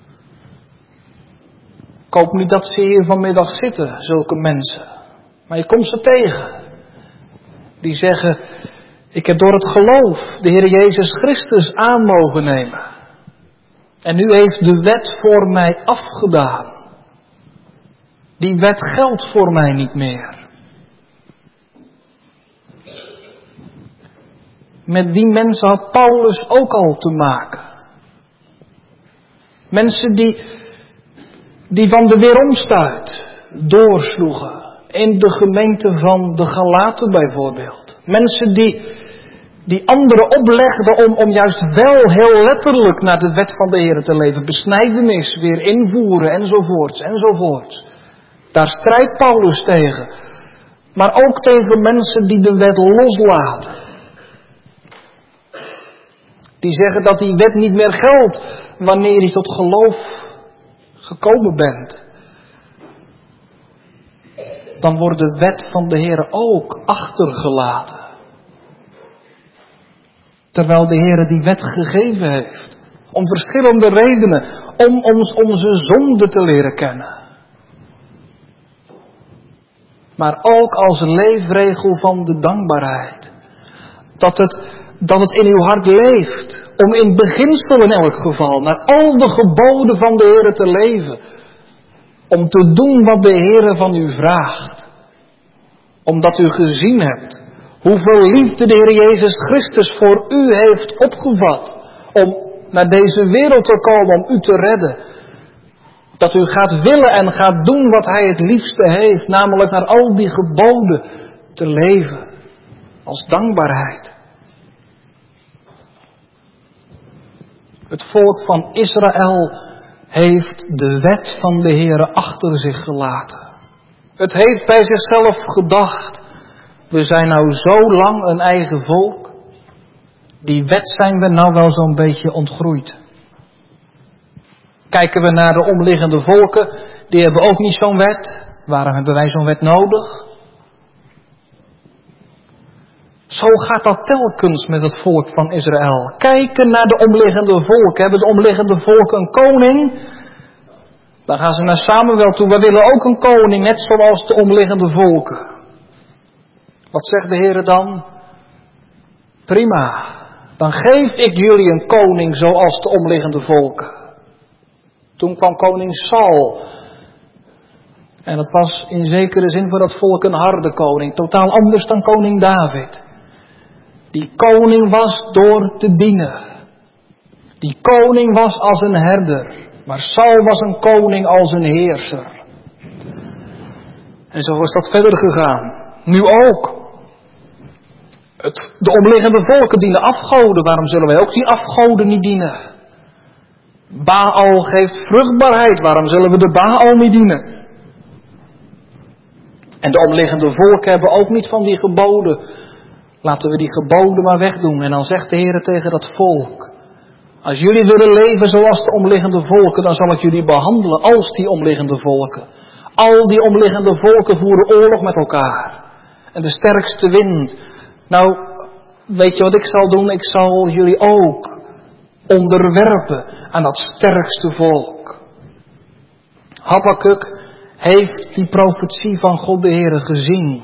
Ik hoop niet dat ze hier vanmiddag zitten, zulke mensen. Maar je komt ze tegen. Die zeggen, ik heb door het geloof de Heer Jezus Christus aan mogen nemen. En u heeft de wet voor mij afgedaan. Die wet geldt voor mij niet meer. Met die mensen had Paulus ook al te maken. Mensen die van de weeromstuit doorsloegen. In de gemeente van de Galaten bijvoorbeeld. Mensen die anderen oplegden om juist wel heel letterlijk naar de wet van de Heer te leven. Besnijdenis weer invoeren enzovoorts enzovoorts. Daar strijdt Paulus tegen. Maar ook tegen mensen die de wet loslaten. Die zeggen dat die wet niet meer geldt wanneer je tot geloof gekomen bent. Dan wordt de wet van de Heer ook achtergelaten. Terwijl de Heer die wet gegeven heeft. Om verschillende redenen. Om ons onze zonde te leren kennen. Maar ook als leefregel van de dankbaarheid. Dat het in uw hart leeft. Om in beginsel in elk geval naar al de geboden van de Heer te leven. Om te doen wat de Heer van u vraagt. Omdat u gezien hebt hoeveel liefde de Heer Jezus Christus voor u heeft opgevat. Om naar deze wereld te komen, om u te redden. Dat u gaat willen en gaat doen wat Hij het liefste heeft. Namelijk naar al die geboden te leven. Als dankbaarheid. Het volk van Israël heeft de wet van de Heere achter zich gelaten. Het heeft bij zichzelf gedacht, we zijn nou zo lang een eigen volk. Die wet zijn we nou wel zo'n beetje ontgroeid. Kijken we naar de omliggende volken, die hebben ook niet zo'n wet. Waarom hebben wij zo'n wet nodig? Zo gaat dat telkens met het volk van Israël. Kijken naar de omliggende volken. Hebben de omliggende volken een koning? Dan gaan ze naar Samuel toe. Wij willen ook een koning, net zoals de omliggende volken. Wat zegt de Heer dan? Prima. Dan geef ik jullie een koning zoals de omliggende volken. Toen kwam koning Saul. En dat was in zekere zin voor dat volk een harde koning. Totaal anders dan koning David. Die koning was door te dienen. Die koning was als een herder. Maar Saul was een koning als een heerser. En zo is dat verder gegaan. Nu ook. De omliggende volken dienen afgoden. Waarom zullen wij ook die afgoden niet dienen? Baal geeft vruchtbaarheid. Waarom zullen we de Baal niet dienen? En de omliggende volken hebben ook niet van die geboden. Laten we die geboden maar wegdoen. En dan zegt de Heer tegen dat volk. Als jullie willen leven zoals de omliggende volken, dan zal ik jullie behandelen als die omliggende volken. Al die omliggende volken voeren oorlog met elkaar. En de sterkste wint. Nou, weet je wat ik zal doen? Ik zal jullie ook onderwerpen aan dat sterkste volk. Habakuk heeft die profetie van God de Heer gezien.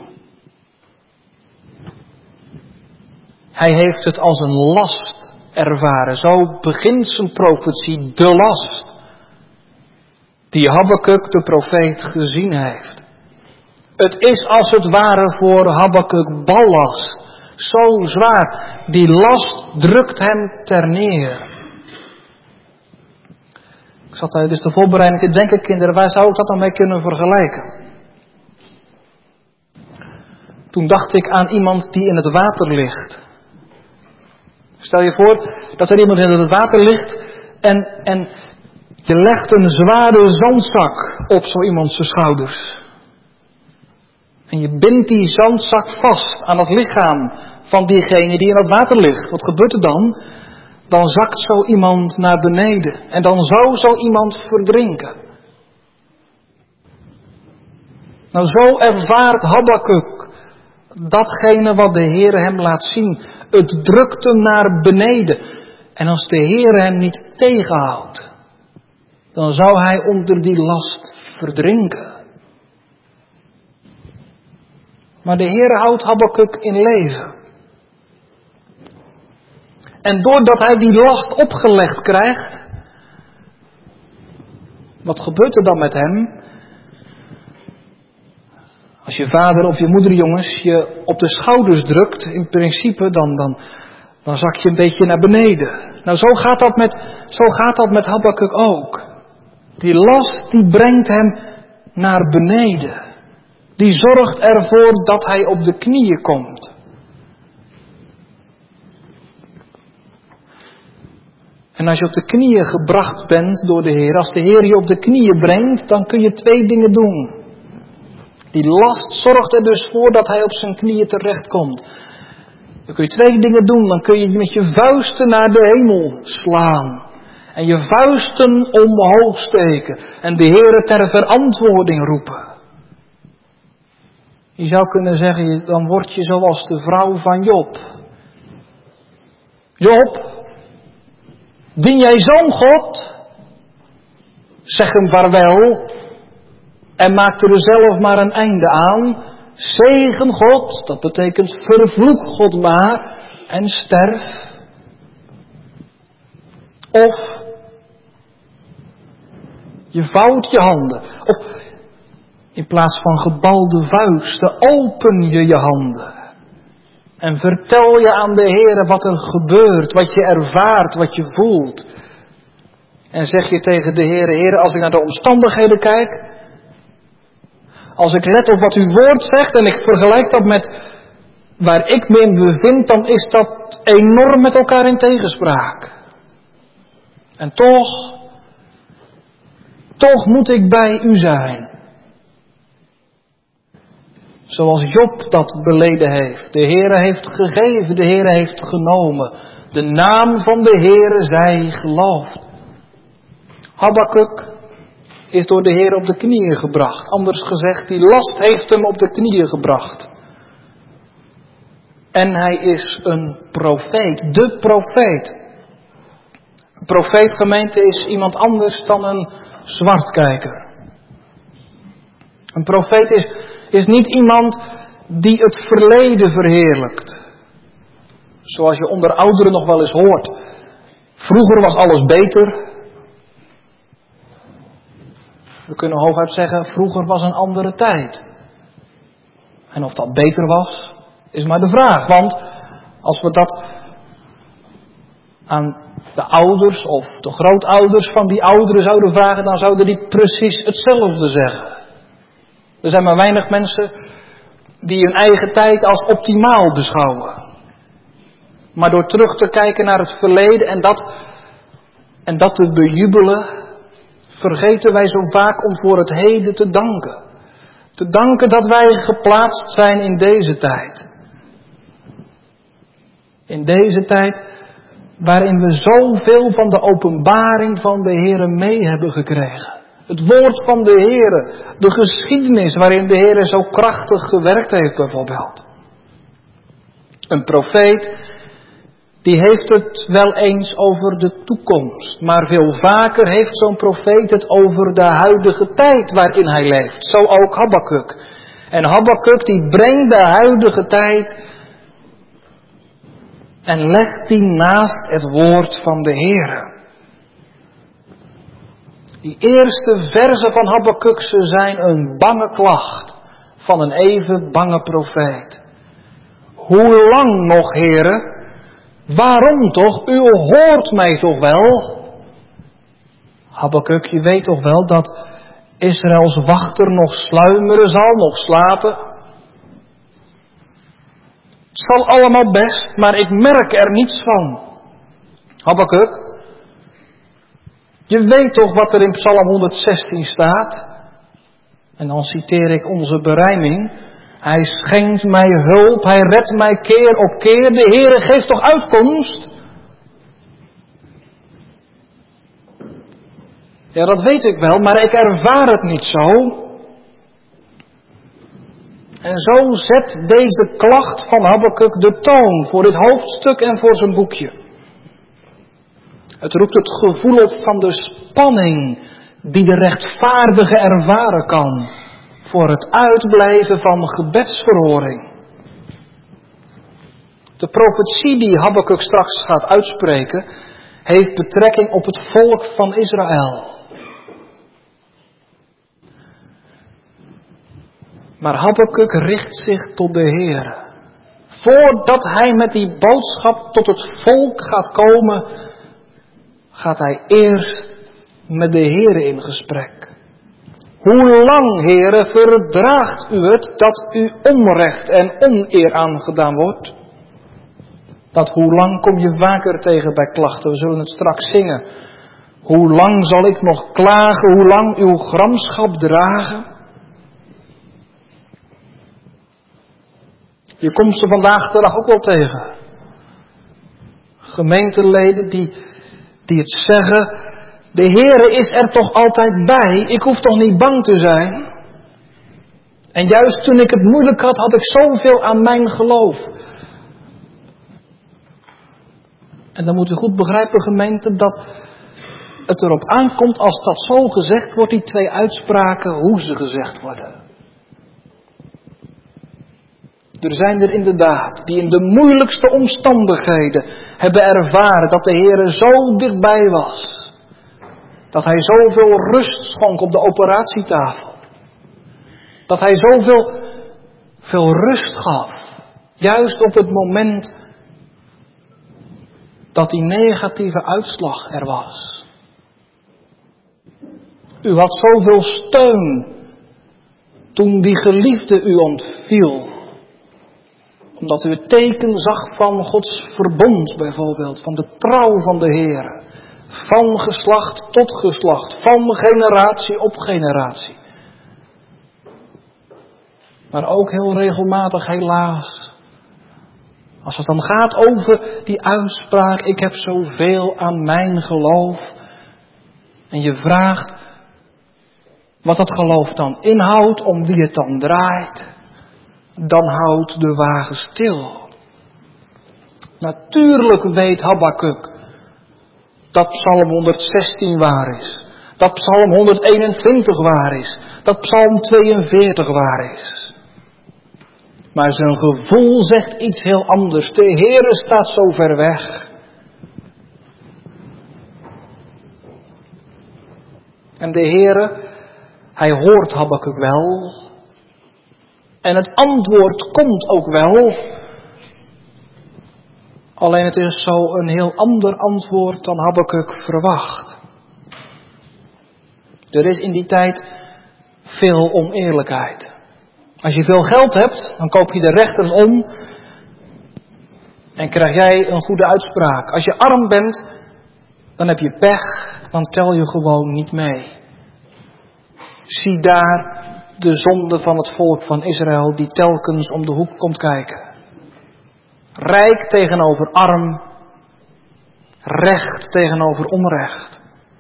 Hij heeft het als een last ervaren. Zo begint zijn profetie, de last. Die Habakuk de profeet gezien heeft. Het is als het ware voor Habakuk ballast. Zo zwaar. Die last drukt hem ter neer. Ik zat dus de voorbereiding te denken, kinderen, waar zou ik dat dan mee kunnen vergelijken? Toen dacht ik aan iemand die in het water ligt. Stel je voor dat er iemand in het water ligt en je legt een zware zandzak op zo iemand zijn schouders. En je bindt die zandzak vast aan het lichaam van diegene die in het water ligt. Wat gebeurt er dan? Dan zakt zo iemand naar beneden. En dan zou zo iemand verdrinken. Nou, zo ervaart Habakuk datgene wat de Heer hem laat zien. Het drukt hem naar beneden. En als de Heer hem niet tegenhoudt, dan zou hij onder die last verdrinken. Maar de Heer houdt Habakuk in leven. En doordat hij die last opgelegd krijgt, wat gebeurt er dan met hem? Als je vader of je moeder, jongens, je op de schouders drukt, in principe, dan zak je een beetje naar beneden. Nou, zo gaat dat met Habakuk ook. Die last, die brengt hem naar beneden. Die zorgt ervoor dat hij op de knieën komt. En als je op de knieën gebracht bent door de Heer, als de Heer je op de knieën brengt, dan kun je 2 dingen doen. Die last zorgt er dus voor dat hij op zijn knieën terechtkomt. Dan kun je 2 dingen doen. Dan kun je met je vuisten naar de hemel slaan. En je vuisten omhoog steken. En de Heere ter verantwoording roepen. Je zou kunnen zeggen, dan word je zoals de vrouw van Job. Job, dien jij zo'n God? Zeg hem vaarwel. En maak er zelf maar een einde aan. Zegen God, dat betekent vervloek God maar en sterf. Of je vouwt je handen. Of In plaats van gebalde vuisten, open je je handen. En vertel je aan de Heere wat er gebeurt, wat je ervaart, wat je voelt. En zeg je tegen de Heere, Heere, als ik naar de omstandigheden kijk, als ik let op wat uw woord zegt en ik vergelijk dat met waar ik me in bevind, dan is dat enorm met elkaar in tegenspraak. En toch moet ik bij u zijn. Zoals Job dat beleden heeft. De Heere heeft gegeven, de Heere heeft genomen. De naam van de Heere zij geloofd. Habakuk is door de Heere op de knieën gebracht. Anders gezegd, die last heeft hem op de knieën gebracht. En hij is een profeet, de profeet. Een profeet, gemeente, is iemand anders dan een zwartkijker. Een profeet is niet iemand die het verleden verheerlijkt. Zoals je onder ouderen nog wel eens hoort. Vroeger was alles beter. We kunnen hooguit zeggen, vroeger was een andere tijd. En of dat beter was, is maar de vraag. Want als we dat aan de ouders of de grootouders van die ouderen zouden vragen, dan zouden die precies hetzelfde zeggen. Er zijn maar weinig mensen die hun eigen tijd als optimaal beschouwen. Maar door terug te kijken naar het verleden en dat te bejubelen, vergeten wij zo vaak om voor het heden te danken. Te danken dat wij geplaatst zijn in deze tijd. In deze tijd waarin we zoveel van de openbaring van de Heere mee hebben gekregen. Het woord van de Heere, de geschiedenis waarin de Heere zo krachtig gewerkt heeft bijvoorbeeld. Een profeet, die heeft het wel eens over de toekomst. Maar veel vaker heeft zo'n profeet het over de huidige tijd waarin hij leeft. Zo ook Habakuk. En Habakuk die brengt de huidige tijd en legt die naast het woord van de Heere. Die eerste verzen van Habakuk, ze zijn een bange klacht van een even bange profeet. Hoe lang nog, Heere? Waarom toch? U hoort mij toch wel? Habakuk, je weet toch wel dat Israëls wachter nog sluimeren zal, nog slapen? Het zal allemaal best, maar ik merk er niets van. Habakuk, je weet toch wat er in Psalm 116 staat? En dan citeer ik onze berijming. Hij schenkt mij hulp, hij redt mij keer op keer. De Heere geeft toch uitkomst? Ja, dat weet ik wel, maar ik ervaar het niet zo. En zo zet deze klacht van Habakuk de toon voor dit hoofdstuk en voor zijn boekje. Het roept het gevoel op van de spanning die de rechtvaardige ervaren kan voor het uitblijven van gebedsverhoring. De profetie die Habakuk straks gaat uitspreken, heeft betrekking op het volk van Israël. Maar Habakuk richt zich tot de Heere. Voordat hij met die boodschap tot het volk gaat komen, gaat hij eerst met de Heere in gesprek. Hoe lang, Heere, verdraagt u het dat u onrecht en oneer aangedaan wordt? Dat hoe lang kom je vaker tegen bij klachten, we zullen het straks zingen. Hoe lang zal ik nog klagen, hoe lang uw gramschap dragen? Je komt ze vandaag de dag ook wel tegen. Gemeenteleden die het zeggen, de Heere is er toch altijd bij, ik hoef toch niet bang te zijn. En juist toen ik het moeilijk had, had ik zoveel aan mijn geloof. En dan moet u goed begrijpen, gemeente, dat het erop aankomt als dat zo gezegd wordt, die twee uitspraken, hoe ze gezegd worden. Er zijn er inderdaad die in de moeilijkste omstandigheden hebben ervaren dat de Heere zo dichtbij was. Dat hij zoveel rust schonk op de operatietafel. Dat hij veel rust gaf. Juist op het moment dat die negatieve uitslag er was. U had zoveel steun toen die geliefde u ontviel. Omdat u het teken zag van Gods verbond bijvoorbeeld. Van de trouw van de Heer. Van geslacht tot geslacht. Van generatie op generatie. Maar ook heel regelmatig helaas. Als het dan gaat over die uitspraak. Ik heb zoveel aan mijn geloof. En je vraagt wat dat geloof dan inhoudt. Om wie het dan draait. Dan houdt de wagen stil. Natuurlijk weet Habakuk dat Psalm 116 waar is. Dat Psalm 121 waar is. Dat Psalm 42 waar is. Maar zijn gevoel zegt iets heel anders. De Heere staat zo ver weg. En de Heere, hij hoort Habakuk wel. En het antwoord komt ook wel. Alleen het is zo een heel ander antwoord dan Habakuk verwacht. Er is in die tijd veel oneerlijkheid. Als je veel geld hebt, dan koop je de rechters om en krijg jij een goede uitspraak. Als je arm bent, dan heb je pech, dan tel je gewoon niet mee. Zie daar de zonde van het volk van Israël die telkens om de hoek komt kijken. Rijk tegenover arm, recht tegenover onrecht.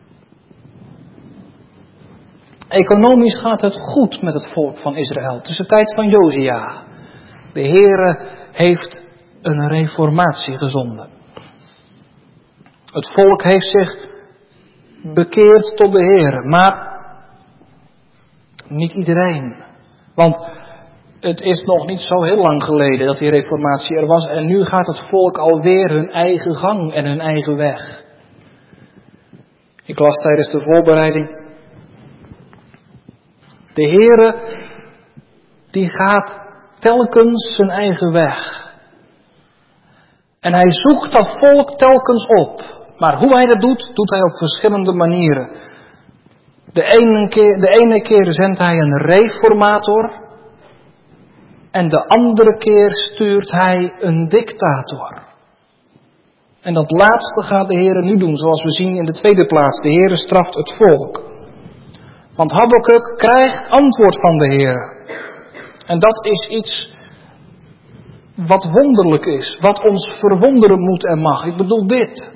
Economisch gaat het goed met het volk van Israël. Het is de tijd van Josia. De Heere heeft een reformatie gezonden. Het volk heeft zich bekeerd tot de Heere, maar niet iedereen. Want het is nog niet zo heel lang geleden dat die reformatie er was. En nu gaat het volk alweer hun eigen gang en hun eigen weg. Ik las tijdens de voorbereiding. De Heere, die gaat telkens zijn eigen weg. En hij zoekt dat volk telkens op. Maar hoe hij dat doet, doet hij op verschillende manieren. De ene keer zendt hij een reformator. En de andere keer stuurt hij een dictator. En dat laatste gaat de Heere nu doen, zoals we zien in de tweede plaats. De Heere straft het volk. Want Habakuk krijgt antwoord van de Heere. En dat is iets wat wonderlijk is. Wat ons verwonderen moet en mag. Ik bedoel dit.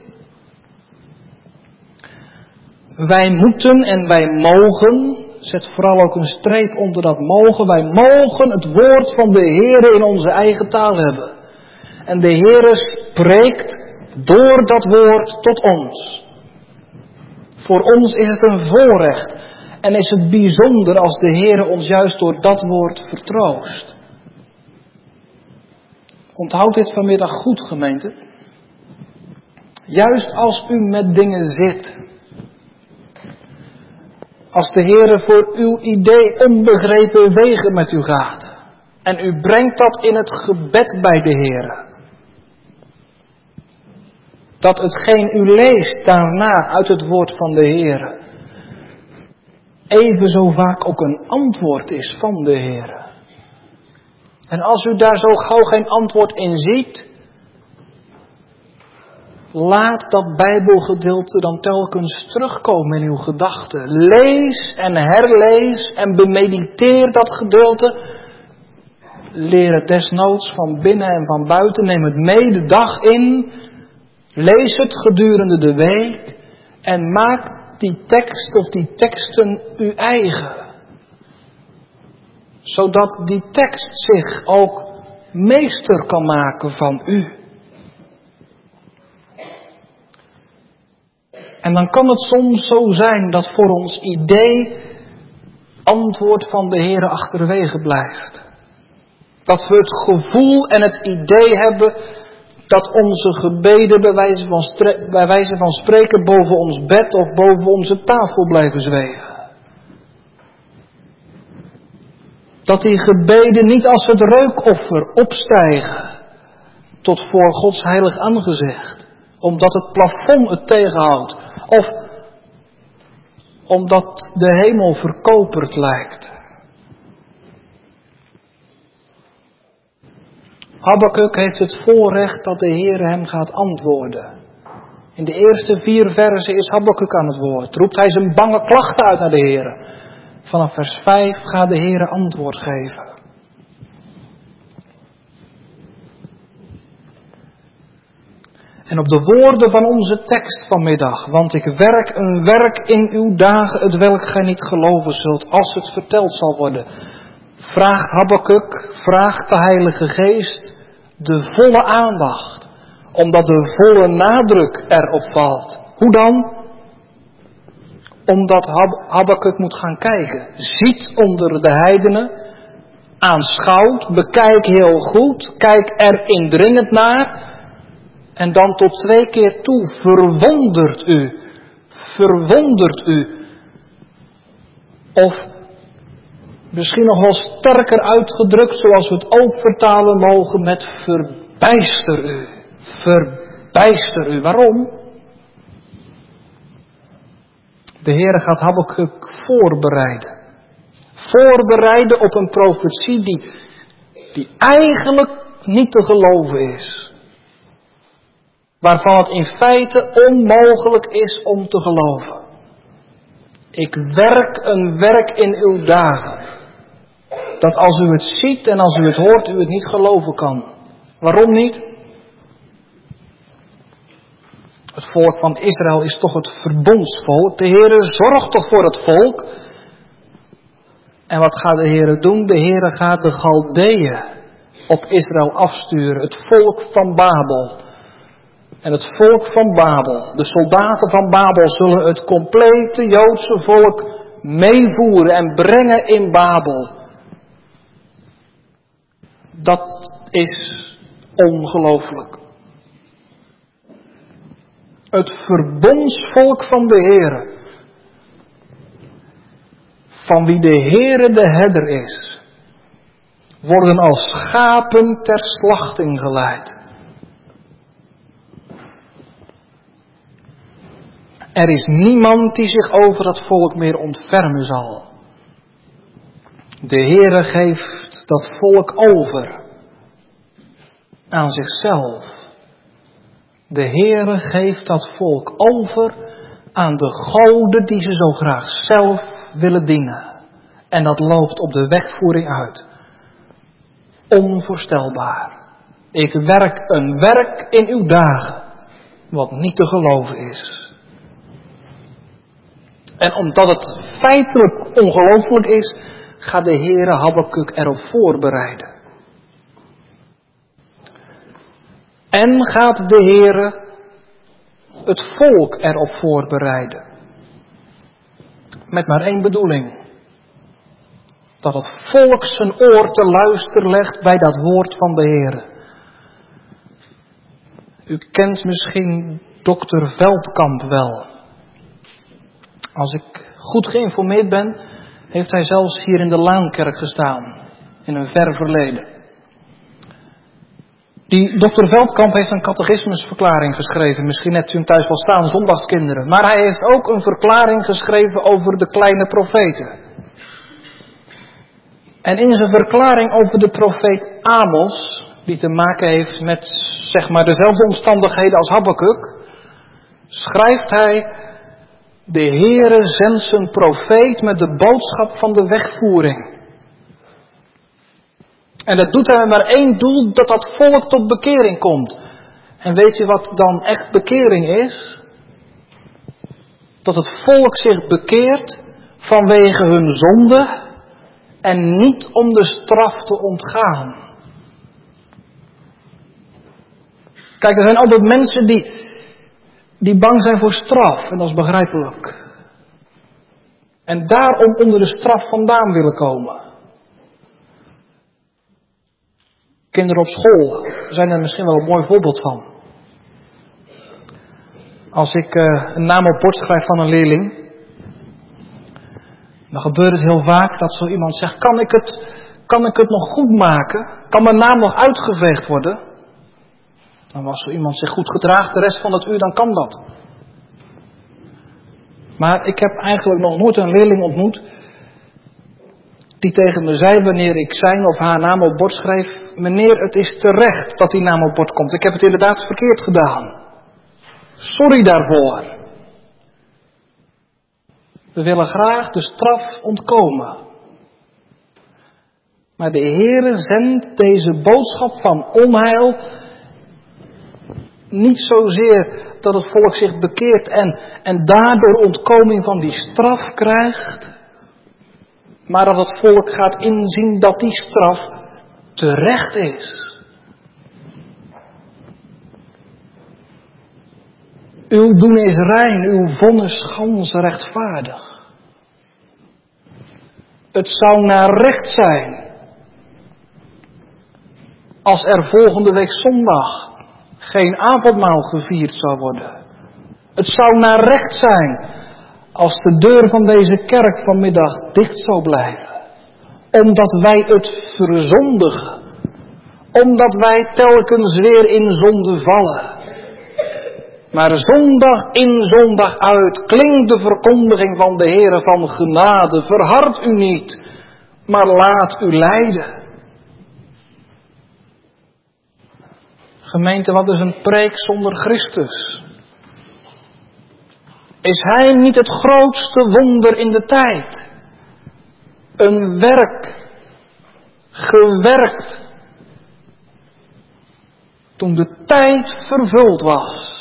Wij moeten en wij mogen, zet vooral ook een streep onder dat mogen. Wij mogen het woord van de Heere in onze eigen taal hebben. En de Heere spreekt door dat woord tot ons. Voor ons is het een voorrecht. En is het bijzonder als de Heere ons juist door dat woord vertroost. Onthoud dit vanmiddag goed, gemeente. Juist als u met dingen zit. Als de Heere voor uw idee onbegrepen wegen met u gaat. En u brengt dat in het gebed bij de Heere. Dat hetgeen u leest daarna uit het woord van de Heere. Even zo vaak ook een antwoord is van de Heere. En als u daar zo gauw geen antwoord in ziet. Laat dat Bijbelgedeelte dan telkens terugkomen in uw gedachten. Lees en herlees en bemediteer dat gedeelte. Leer het desnoods van binnen en van buiten. Neem het mee de dag in. Lees het gedurende de week. En maak die tekst of die teksten uw eigen. Zodat die tekst zich ook meester kan maken van u. En dan kan het soms zo zijn dat voor ons idee antwoord van de Heere achterwege blijft. Dat we het gevoel en het idee hebben dat onze gebeden bij wijze van spreken boven ons bed of boven onze tafel blijven zweven. Dat die gebeden niet als het reukoffer opstijgen tot voor Gods heilig aangezicht. Omdat het plafond het tegenhoudt. Of omdat de hemel verkoperd lijkt. Habakuk heeft het voorrecht dat de Heer hem gaat antwoorden. In de eerste 4 verzen is Habakuk aan het woord. Roept hij zijn bange klachten uit naar de Heer. Vanaf vers 5 gaat de Heer antwoord geven. En op de woorden van onze tekst vanmiddag. Want ik werk een werk in uw dagen, het welk gij niet geloven zult, als het verteld zal worden. Vraagt Habakuk, vraagt de Heilige Geest de volle aandacht. Omdat de volle nadruk erop valt. Hoe dan? Omdat Habakuk moet gaan kijken. Ziet onder de heidenen. Aanschouwt. Bekijk heel goed. Kijk er indringend naar. En dan tot 2 keer toe. Verwondert u. Verwondert u. Of misschien nog wel sterker uitgedrukt. Zoals we het ook vertalen mogen met verbijster u. Verbijster u. Waarom? De Heer gaat Habakuk voorbereiden. Voorbereiden op een profetie die eigenlijk niet te geloven is. Waarvan het in feite onmogelijk is om te geloven. Ik werk een werk in uw dagen. Dat als u het ziet en als u het hoort, u het niet geloven kan. Waarom niet? Het volk van Israël is toch het verbondsvolk. De Heere zorgt toch voor het volk. En wat gaat de Heere doen? De Heere gaat de Galdeeën op Israël afsturen. Het volk van Babel. En het volk van Babel, de soldaten van Babel, zullen het complete Joodse volk meevoeren en brengen in Babel. Dat is ongelooflijk. Het verbondsvolk van de Heere, van wie de Heere de herder is, worden als schapen ter slachting geleid. Er is niemand die zich over dat volk meer ontfermen zal. De Heere geeft dat volk over aan zichzelf. De Heere geeft dat volk over aan de goden die ze zo graag zelf willen dienen. En dat loopt op de wegvoering uit. Onvoorstelbaar. Ik werk een werk in uw dagen, wat niet te geloven is. En omdat het feitelijk ongelooflijk is, gaat de Heere Habakuk erop voorbereiden. En gaat de Heere het volk erop voorbereiden. Met maar één bedoeling. Dat het volk zijn oor te luisteren legt bij dat woord van de Heere. U kent misschien dokter Veldkamp wel. Als ik goed geïnformeerd ben, heeft hij zelfs hier in de Laankerk gestaan. In een ver verleden. Die dokter Veldkamp heeft een catechismusverklaring geschreven. Misschien hebt u hem thuis wel staan, zondagskinderen. Maar hij heeft ook een verklaring geschreven over de kleine profeten. En in zijn verklaring over de profeet Amos, die te maken heeft met zeg maar dezelfde omstandigheden als Habakuk, schrijft hij: de Heere zendt zijn profeet met de boodschap van de wegvoering. En dat doet hij met maar één doel, dat dat volk tot bekering komt. En weet je wat dan echt bekering is? Dat het volk zich bekeert vanwege hun zonde en niet om de straf te ontgaan. Kijk, er zijn altijd mensen die bang zijn voor straf. En dat is begrijpelijk. En daarom onder de straf vandaan willen komen. Kinderen op school zijn er misschien wel een mooi voorbeeld van. Als ik een naam op bord schrijf van een leerling, dan gebeurt het heel vaak dat zo iemand zegt: Kan ik het nog goed maken? Kan mijn naam nog uitgeveegd worden? Dan als zo iemand zich goed gedraagt de rest van het uur, dan kan dat. Maar ik heb eigenlijk nog nooit een leerling ontmoet die tegen me zei wanneer ik zijn of haar naam op bord schreef: meneer, het is terecht dat die naam op bord komt. Ik heb het inderdaad verkeerd gedaan. Sorry daarvoor. We willen graag de straf ontkomen. Maar de Heere zendt deze boodschap van onheil niet zozeer dat het volk zich bekeert en daardoor ontkoming van die straf krijgt, maar dat het volk gaat inzien dat die straf terecht is. Uw doen is rein, uw vonnis gans rechtvaardig. Het zou naar recht zijn als er volgende week zondag geen avondmaal gevierd zou worden. Het zou naar recht zijn als de deur van deze kerk vanmiddag dicht zou blijven. Omdat wij het verzondigen. Omdat wij telkens weer in zonde vallen. Maar zondag in zondag uit klinkt de verkondiging van de Heere van genade. Verhard u niet, maar laat u leiden. Gemeente, wat is een preek zonder Christus? Is Hij niet het grootste wonder in de tijd? Een werk, gewerkt, toen de tijd vervuld was.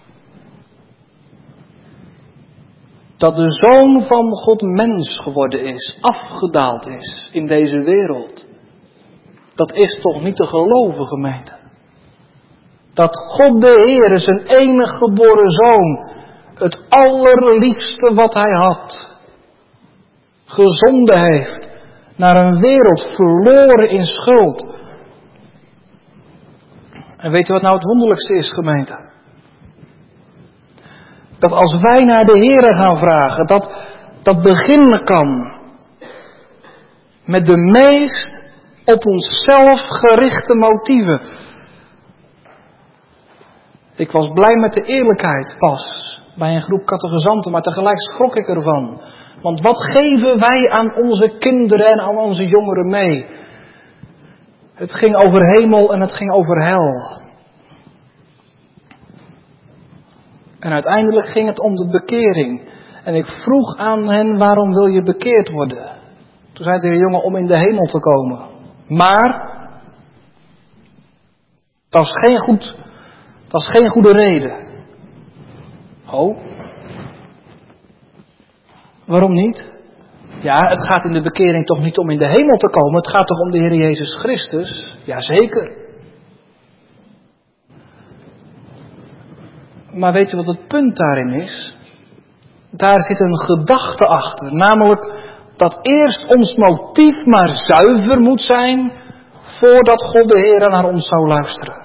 Dat de Zoon van God mens geworden is, afgedaald is in deze wereld. Dat is toch niet te geloven, gemeente? Dat God de Heer zijn enige geboren Zoon, het allerliefste wat Hij had, gezonden heeft naar een wereld verloren in schuld. En weet u wat nou het wonderlijkste is, gemeente? Dat als wij naar de Heere gaan vragen, dat beginnen kan met de meest op onszelf gerichte motieven. Ik was blij met de eerlijkheid pas bij een groep catechizanten, maar tegelijk schrok ik ervan. Want wat geven wij aan onze kinderen en aan onze jongeren mee? Het ging over hemel en het ging over hel. En uiteindelijk ging het om de bekering. En ik vroeg aan hen, waarom wil je bekeerd worden? Toen zei de jongen, om in de hemel te komen. Maar dat is geen goede reden. Oh. Waarom niet? Ja, het gaat in de bekering toch niet om in de hemel te komen. Het gaat toch om de Heer Jezus Christus? Jazeker. Maar weet je wat het punt daarin is? Daar zit een gedachte achter. Namelijk dat eerst ons motief maar zuiver moet zijn voordat God de Heer naar ons zou luisteren.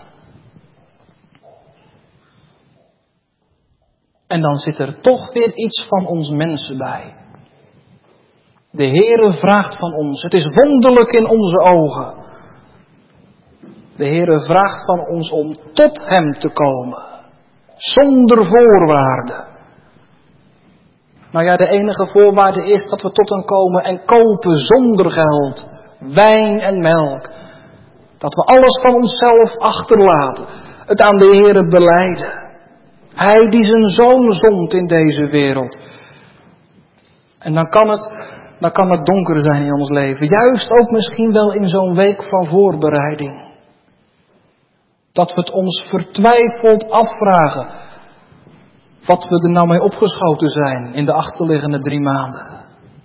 En dan zit er toch weer iets van ons mensen bij. De Heere vraagt van ons. Het is wonderlijk in onze ogen. De Heere vraagt van ons om tot Hem te komen. Zonder voorwaarden. Nou ja, de enige voorwaarde is dat we tot Hem komen en kopen zonder geld. Wijn en melk. Dat we alles van onszelf achterlaten. Het aan de Heere belijden. Hij die zijn Zoon zond in deze wereld. En dan kan het donker zijn in ons leven. Juist ook misschien wel in zo'n week van voorbereiding. Dat we het ons vertwijfeld afvragen. Wat we er nou mee opgeschoten zijn in de achterliggende 3 maanden.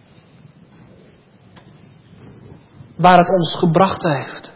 Waar het ons gebracht heeft.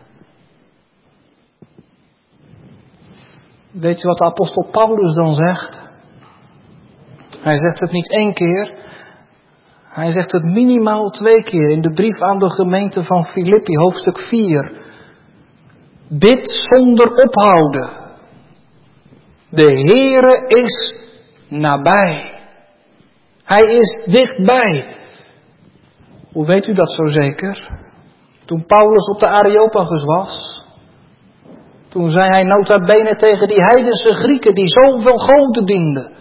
Weet je wat de apostel Paulus dan zegt? Hij zegt het niet 1 keer. Hij zegt het minimaal 2 keer in de brief aan de gemeente van Filippi, hoofdstuk 4. Bid zonder ophouden. De Heere is nabij. Hij is dichtbij. Hoe weet u dat zo zeker? Toen Paulus op de Areopagus was, toen zei hij nota bene tegen die heidense Grieken die zoveel goden dienden.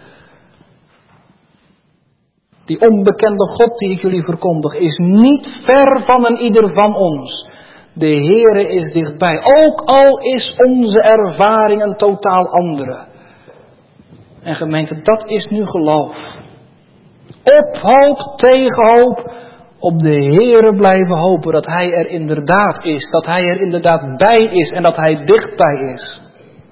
Die onbekende God die ik jullie verkondig is niet ver van een ieder van ons. De Heere is dichtbij. Ook al is onze ervaring een totaal andere. En gemeente, dat is nu geloof. Op hoop, tegen hoop, op de Heere blijven hopen dat Hij er inderdaad is. Dat Hij er inderdaad bij is en dat Hij dichtbij is.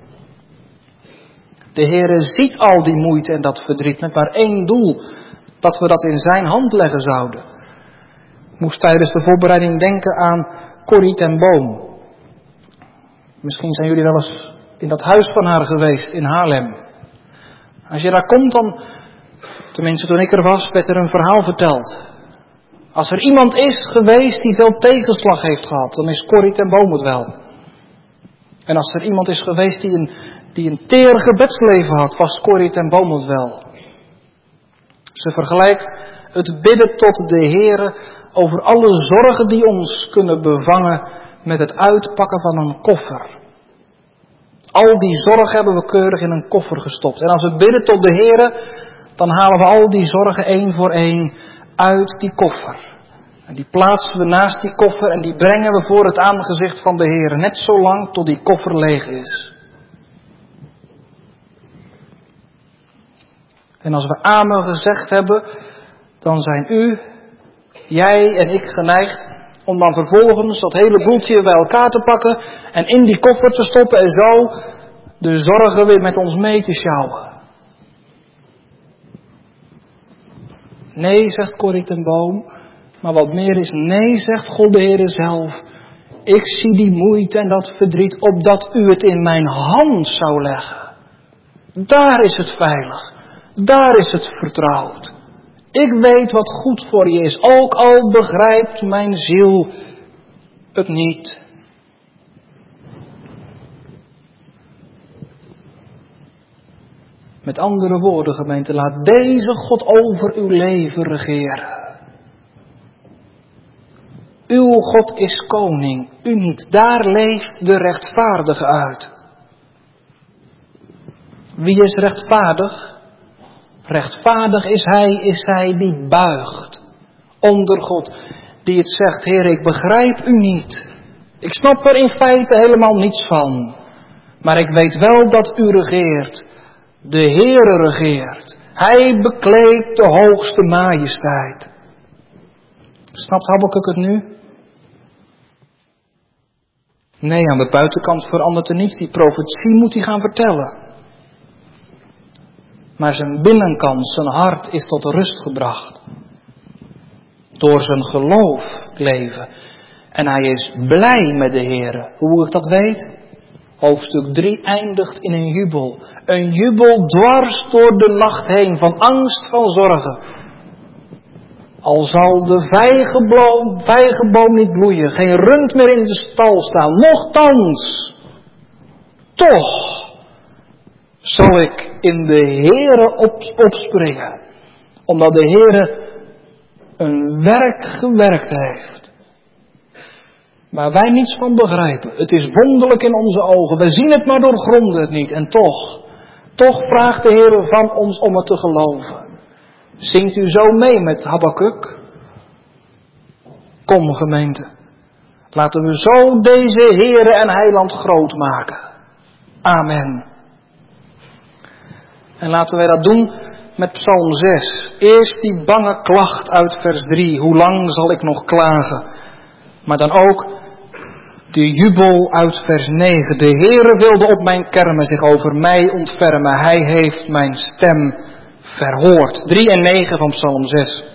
De Heere ziet al die moeite en dat verdriet met maar één doel. Dat we dat in zijn hand leggen zouden. Ik moest tijdens de voorbereiding denken aan Corrie ten Boom. Misschien zijn jullie wel eens in dat huis van haar geweest in Haarlem. Als je daar komt dan, tenminste toen ik er was, werd er een verhaal verteld. Als er iemand is geweest die veel tegenslag heeft gehad, dan is Corrie ten Boom het wel. En als er iemand is geweest die een teer gebedsleven had, was Corrie ten Boom het wel. Ze vergelijkt het bidden tot de Heere over alle zorgen die ons kunnen bevangen met het uitpakken van een koffer. Al die zorgen hebben we keurig in een koffer gestopt. En als we bidden tot de Heere, dan halen we al die zorgen één voor één uit die koffer. En die plaatsen we naast die koffer en die brengen we voor het aangezicht van de Heere. Net zolang tot die koffer leeg is. En als we amen gezegd hebben, dan zijn u, jij en ik geneigd om dan vervolgens dat hele boeltje bij elkaar te pakken en in die koffer te stoppen en zo de zorgen weer met ons mee te sjouwen. Nee, zegt Corrie ten Boom, maar wat meer is, nee, zegt God de Heere zelf. Ik zie die moeite en dat verdriet opdat u het in mijn hand zou leggen. Daar is het veilig. Daar is het vertrouwd. Ik weet wat goed voor je is, ook al begrijpt mijn ziel het niet. Met andere woorden, gemeente, laat deze God over uw leven regeren. Uw God is koning, u niet. Daar leeft de rechtvaardige uit. Wie is rechtvaardig? Rechtvaardig is hij die buigt onder God. Die het zegt, Heer, ik begrijp u niet. Ik snap er in feite helemaal niets van. Maar ik weet wel dat u regeert. De Heere regeert. Hij bekleedt de hoogste majesteit. Snapt Habakuk het nu? Nee, aan de buitenkant verandert er niets. Die profetie moet hij gaan vertellen. Maar zijn binnenkant, zijn hart is tot rust gebracht. Door zijn geloof leven. En hij is blij met de Heere. Hoe ik dat weet? Hoofdstuk 3 eindigt in een jubel. Een jubel dwars door de nacht heen. Van angst, van zorgen. Al zal de vijgenboom niet bloeien. Geen rund meer in de stal staan. Nochtans. Toch zal ik in de Heere opspringen. Omdat de Heere een werk gewerkt heeft. Waar wij niets van begrijpen. Het is wonderlijk in onze ogen. We zien het, maar doorgronden het niet. En toch vraagt de Heere van ons om het te geloven. Zingt u zo mee met Habakuk? Kom gemeente. Laten we zo deze Heere en Heiland groot maken. Amen. En laten wij dat doen met Psalm 6. Eerst die bange klacht uit vers 3. Hoe lang zal ik nog klagen? Maar dan ook de jubel uit vers 9. De Heere wilde op mijn kermen zich over mij ontfermen. Hij heeft mijn stem verhoord. 3 en 9 van Psalm 6.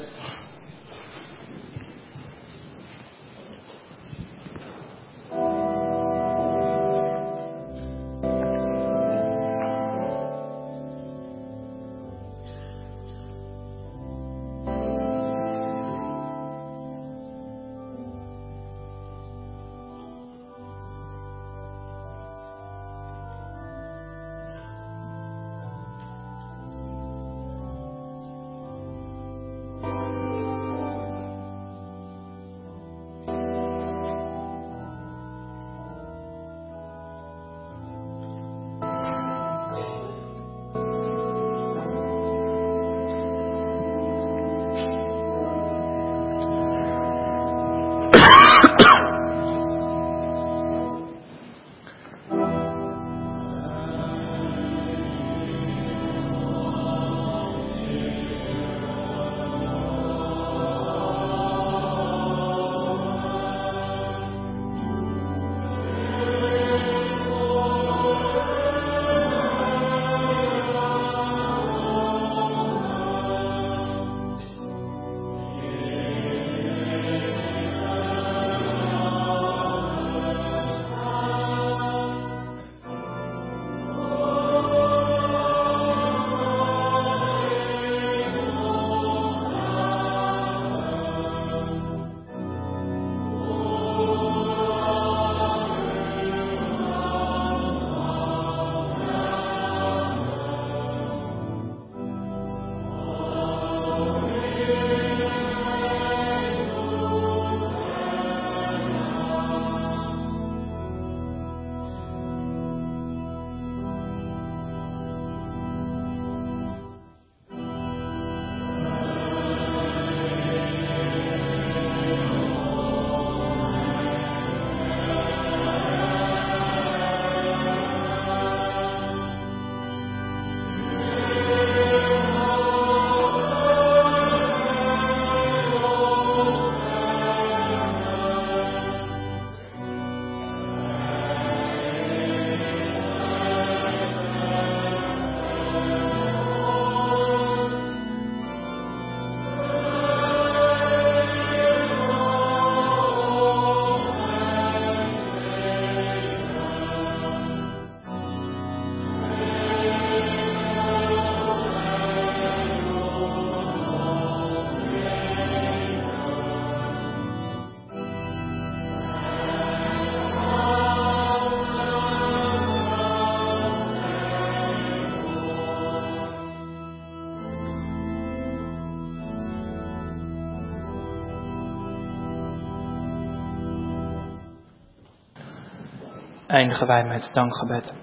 eindigen wij met dankgebed.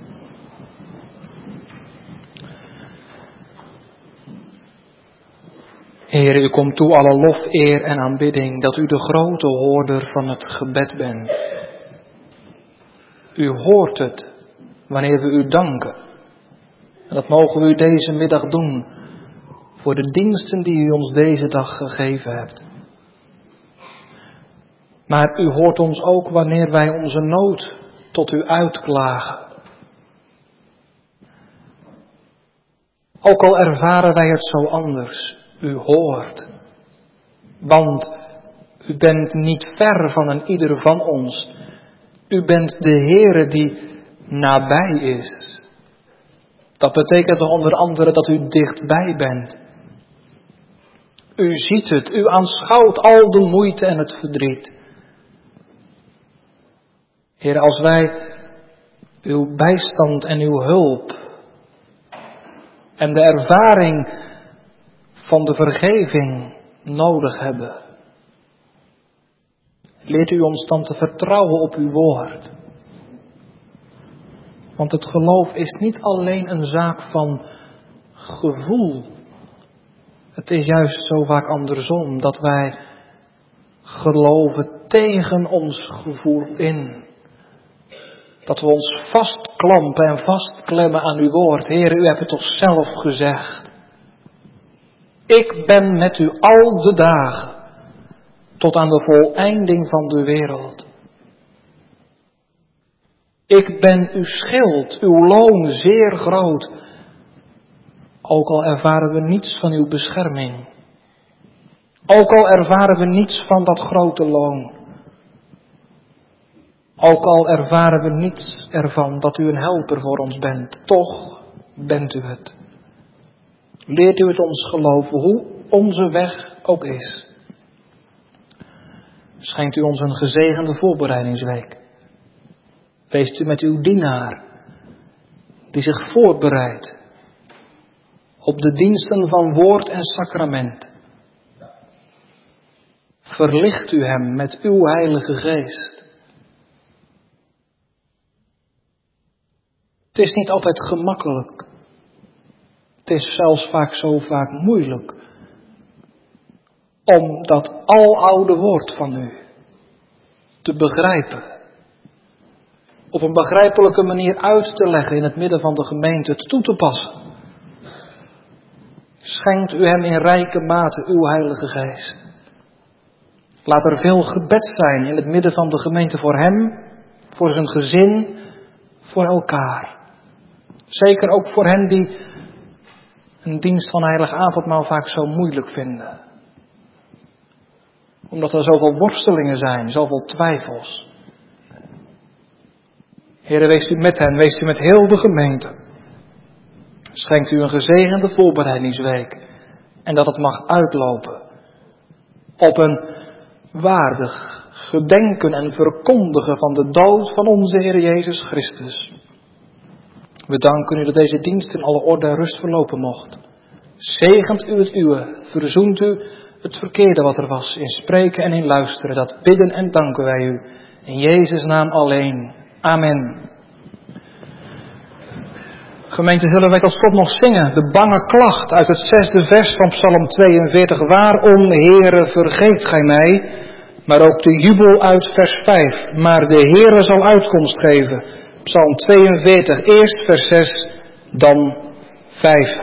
Heer, u komt toe alle lof, eer en aanbidding, dat u de grote hoorder van het gebed bent. U hoort het wanneer we u danken. En dat mogen we u deze middag doen voor de diensten die u ons deze dag gegeven hebt. Maar u hoort ons ook wanneer wij onze nood tot u uitklagen. Ook al ervaren wij het zo anders, u hoort. Want u bent niet ver van een ieder van ons. U bent de Heere die nabij is. Dat betekent onder andere dat u dichtbij bent. U ziet het, u aanschouwt al de moeite en het verdriet. Heer, als wij uw bijstand en uw hulp en de ervaring van de vergeving nodig hebben, leert u ons dan te vertrouwen op uw woord. Want het geloof is niet alleen een zaak van gevoel. Het is juist zo vaak andersom, dat wij geloven tegen ons gevoel in. Dat we ons vastklampen en vastklemmen aan uw woord. Heer, u hebt het toch zelf gezegd. Ik ben met u al de dagen, tot aan de voleinding van de wereld. Ik ben uw schild, uw loon zeer groot. Ook al ervaren we niets van uw bescherming. Ook al ervaren we niets van dat grote loon. Ook al ervaren we niets ervan dat u een helper voor ons bent. Toch bent u het. Leert u het ons geloven, hoe onze weg ook is. Schenkt u ons een gezegende voorbereidingsweek. Wees u met uw dienaar, die zich voorbereidt op de diensten van woord en sacrament. Verlicht u hem met uw Heilige Geest. Het is niet altijd gemakkelijk. Het is zelfs vaak moeilijk om dat aloude woord van u te begrijpen. Op een begrijpelijke manier uit te leggen in het midden van de gemeente, het toe te passen. Schenkt u hem in rijke mate uw Heilige Geest. Laat er veel gebed zijn in het midden van de gemeente voor hem, voor zijn gezin, voor elkaar. Zeker ook voor hen die een dienst van heilig avondmaal vaak zo moeilijk vinden. Omdat er zoveel worstelingen zijn, zoveel twijfels. Heere, wees u met hen, wees u met heel de gemeente. Schenkt u een gezegende voorbereidingsweek. En dat het mag uitlopen op een waardig gedenken en verkondigen van de dood van onze Heer Jezus Christus. We danken u dat deze dienst in alle orde en rust verlopen mocht. Zegent u het uwe, verzoent u het verkeerde wat er was in spreken en in luisteren. Dat bidden en danken wij u. In Jezus' naam alleen. Amen. Gemeente, zullen wij tot slot nog zingen de bange klacht uit het 6e vers van Psalm 42. Waarom, Heere, vergeet gij mij? Maar ook de jubel uit vers 5. Maar de Heere zal uitkomst geven. Psalm 42, eerst vers 6, dan 5.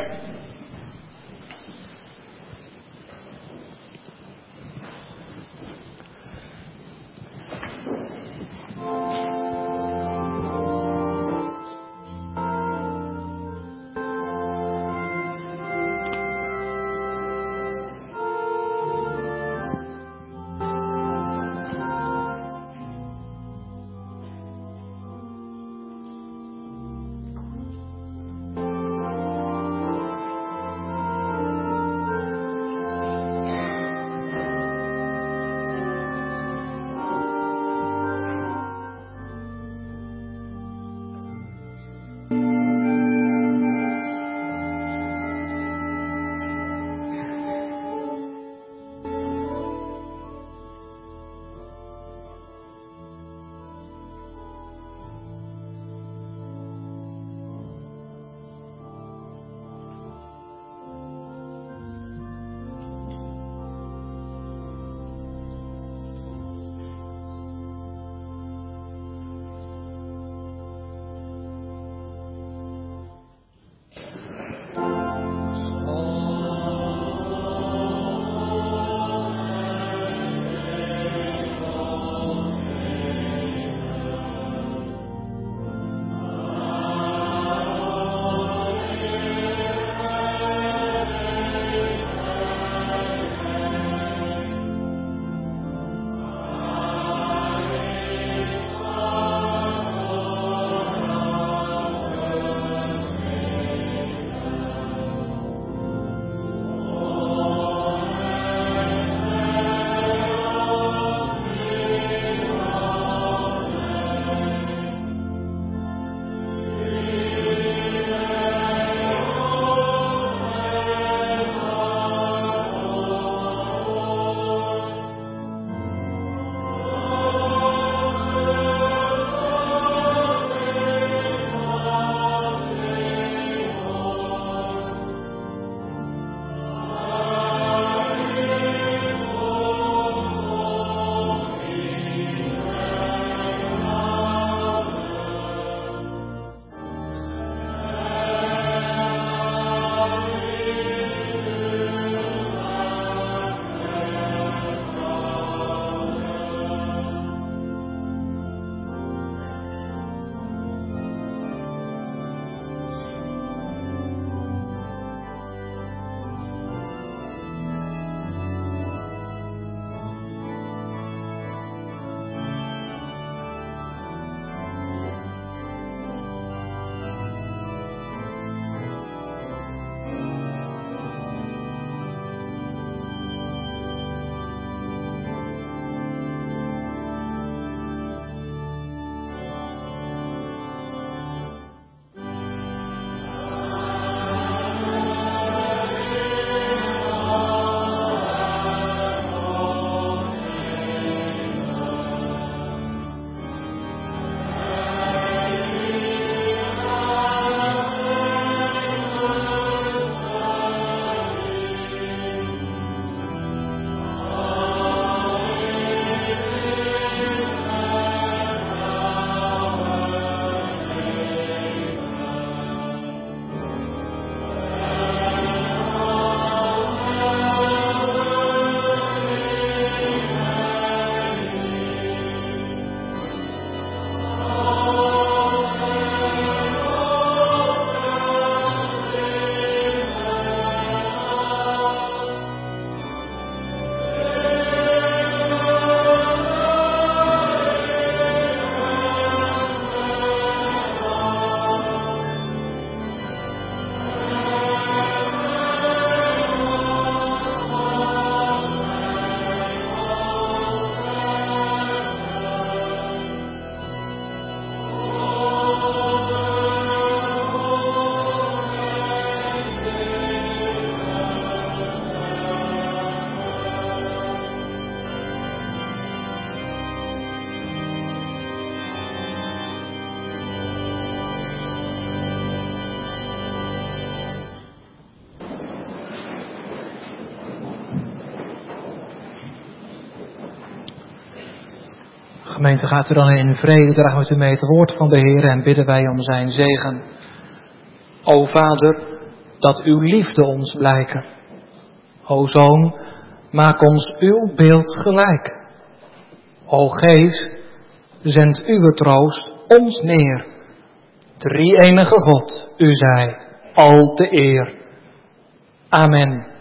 Gemeente, gaat u dan in vrede, dragen met u mee het woord van de Heer en bidden wij om zijn zegen. O Vader, dat uw liefde ons blijken. O Zoon, maak ons uw beeld gelijk. O Geest, zend uw troost ons neer. Drie-enige God, u zij al de eer. Amen.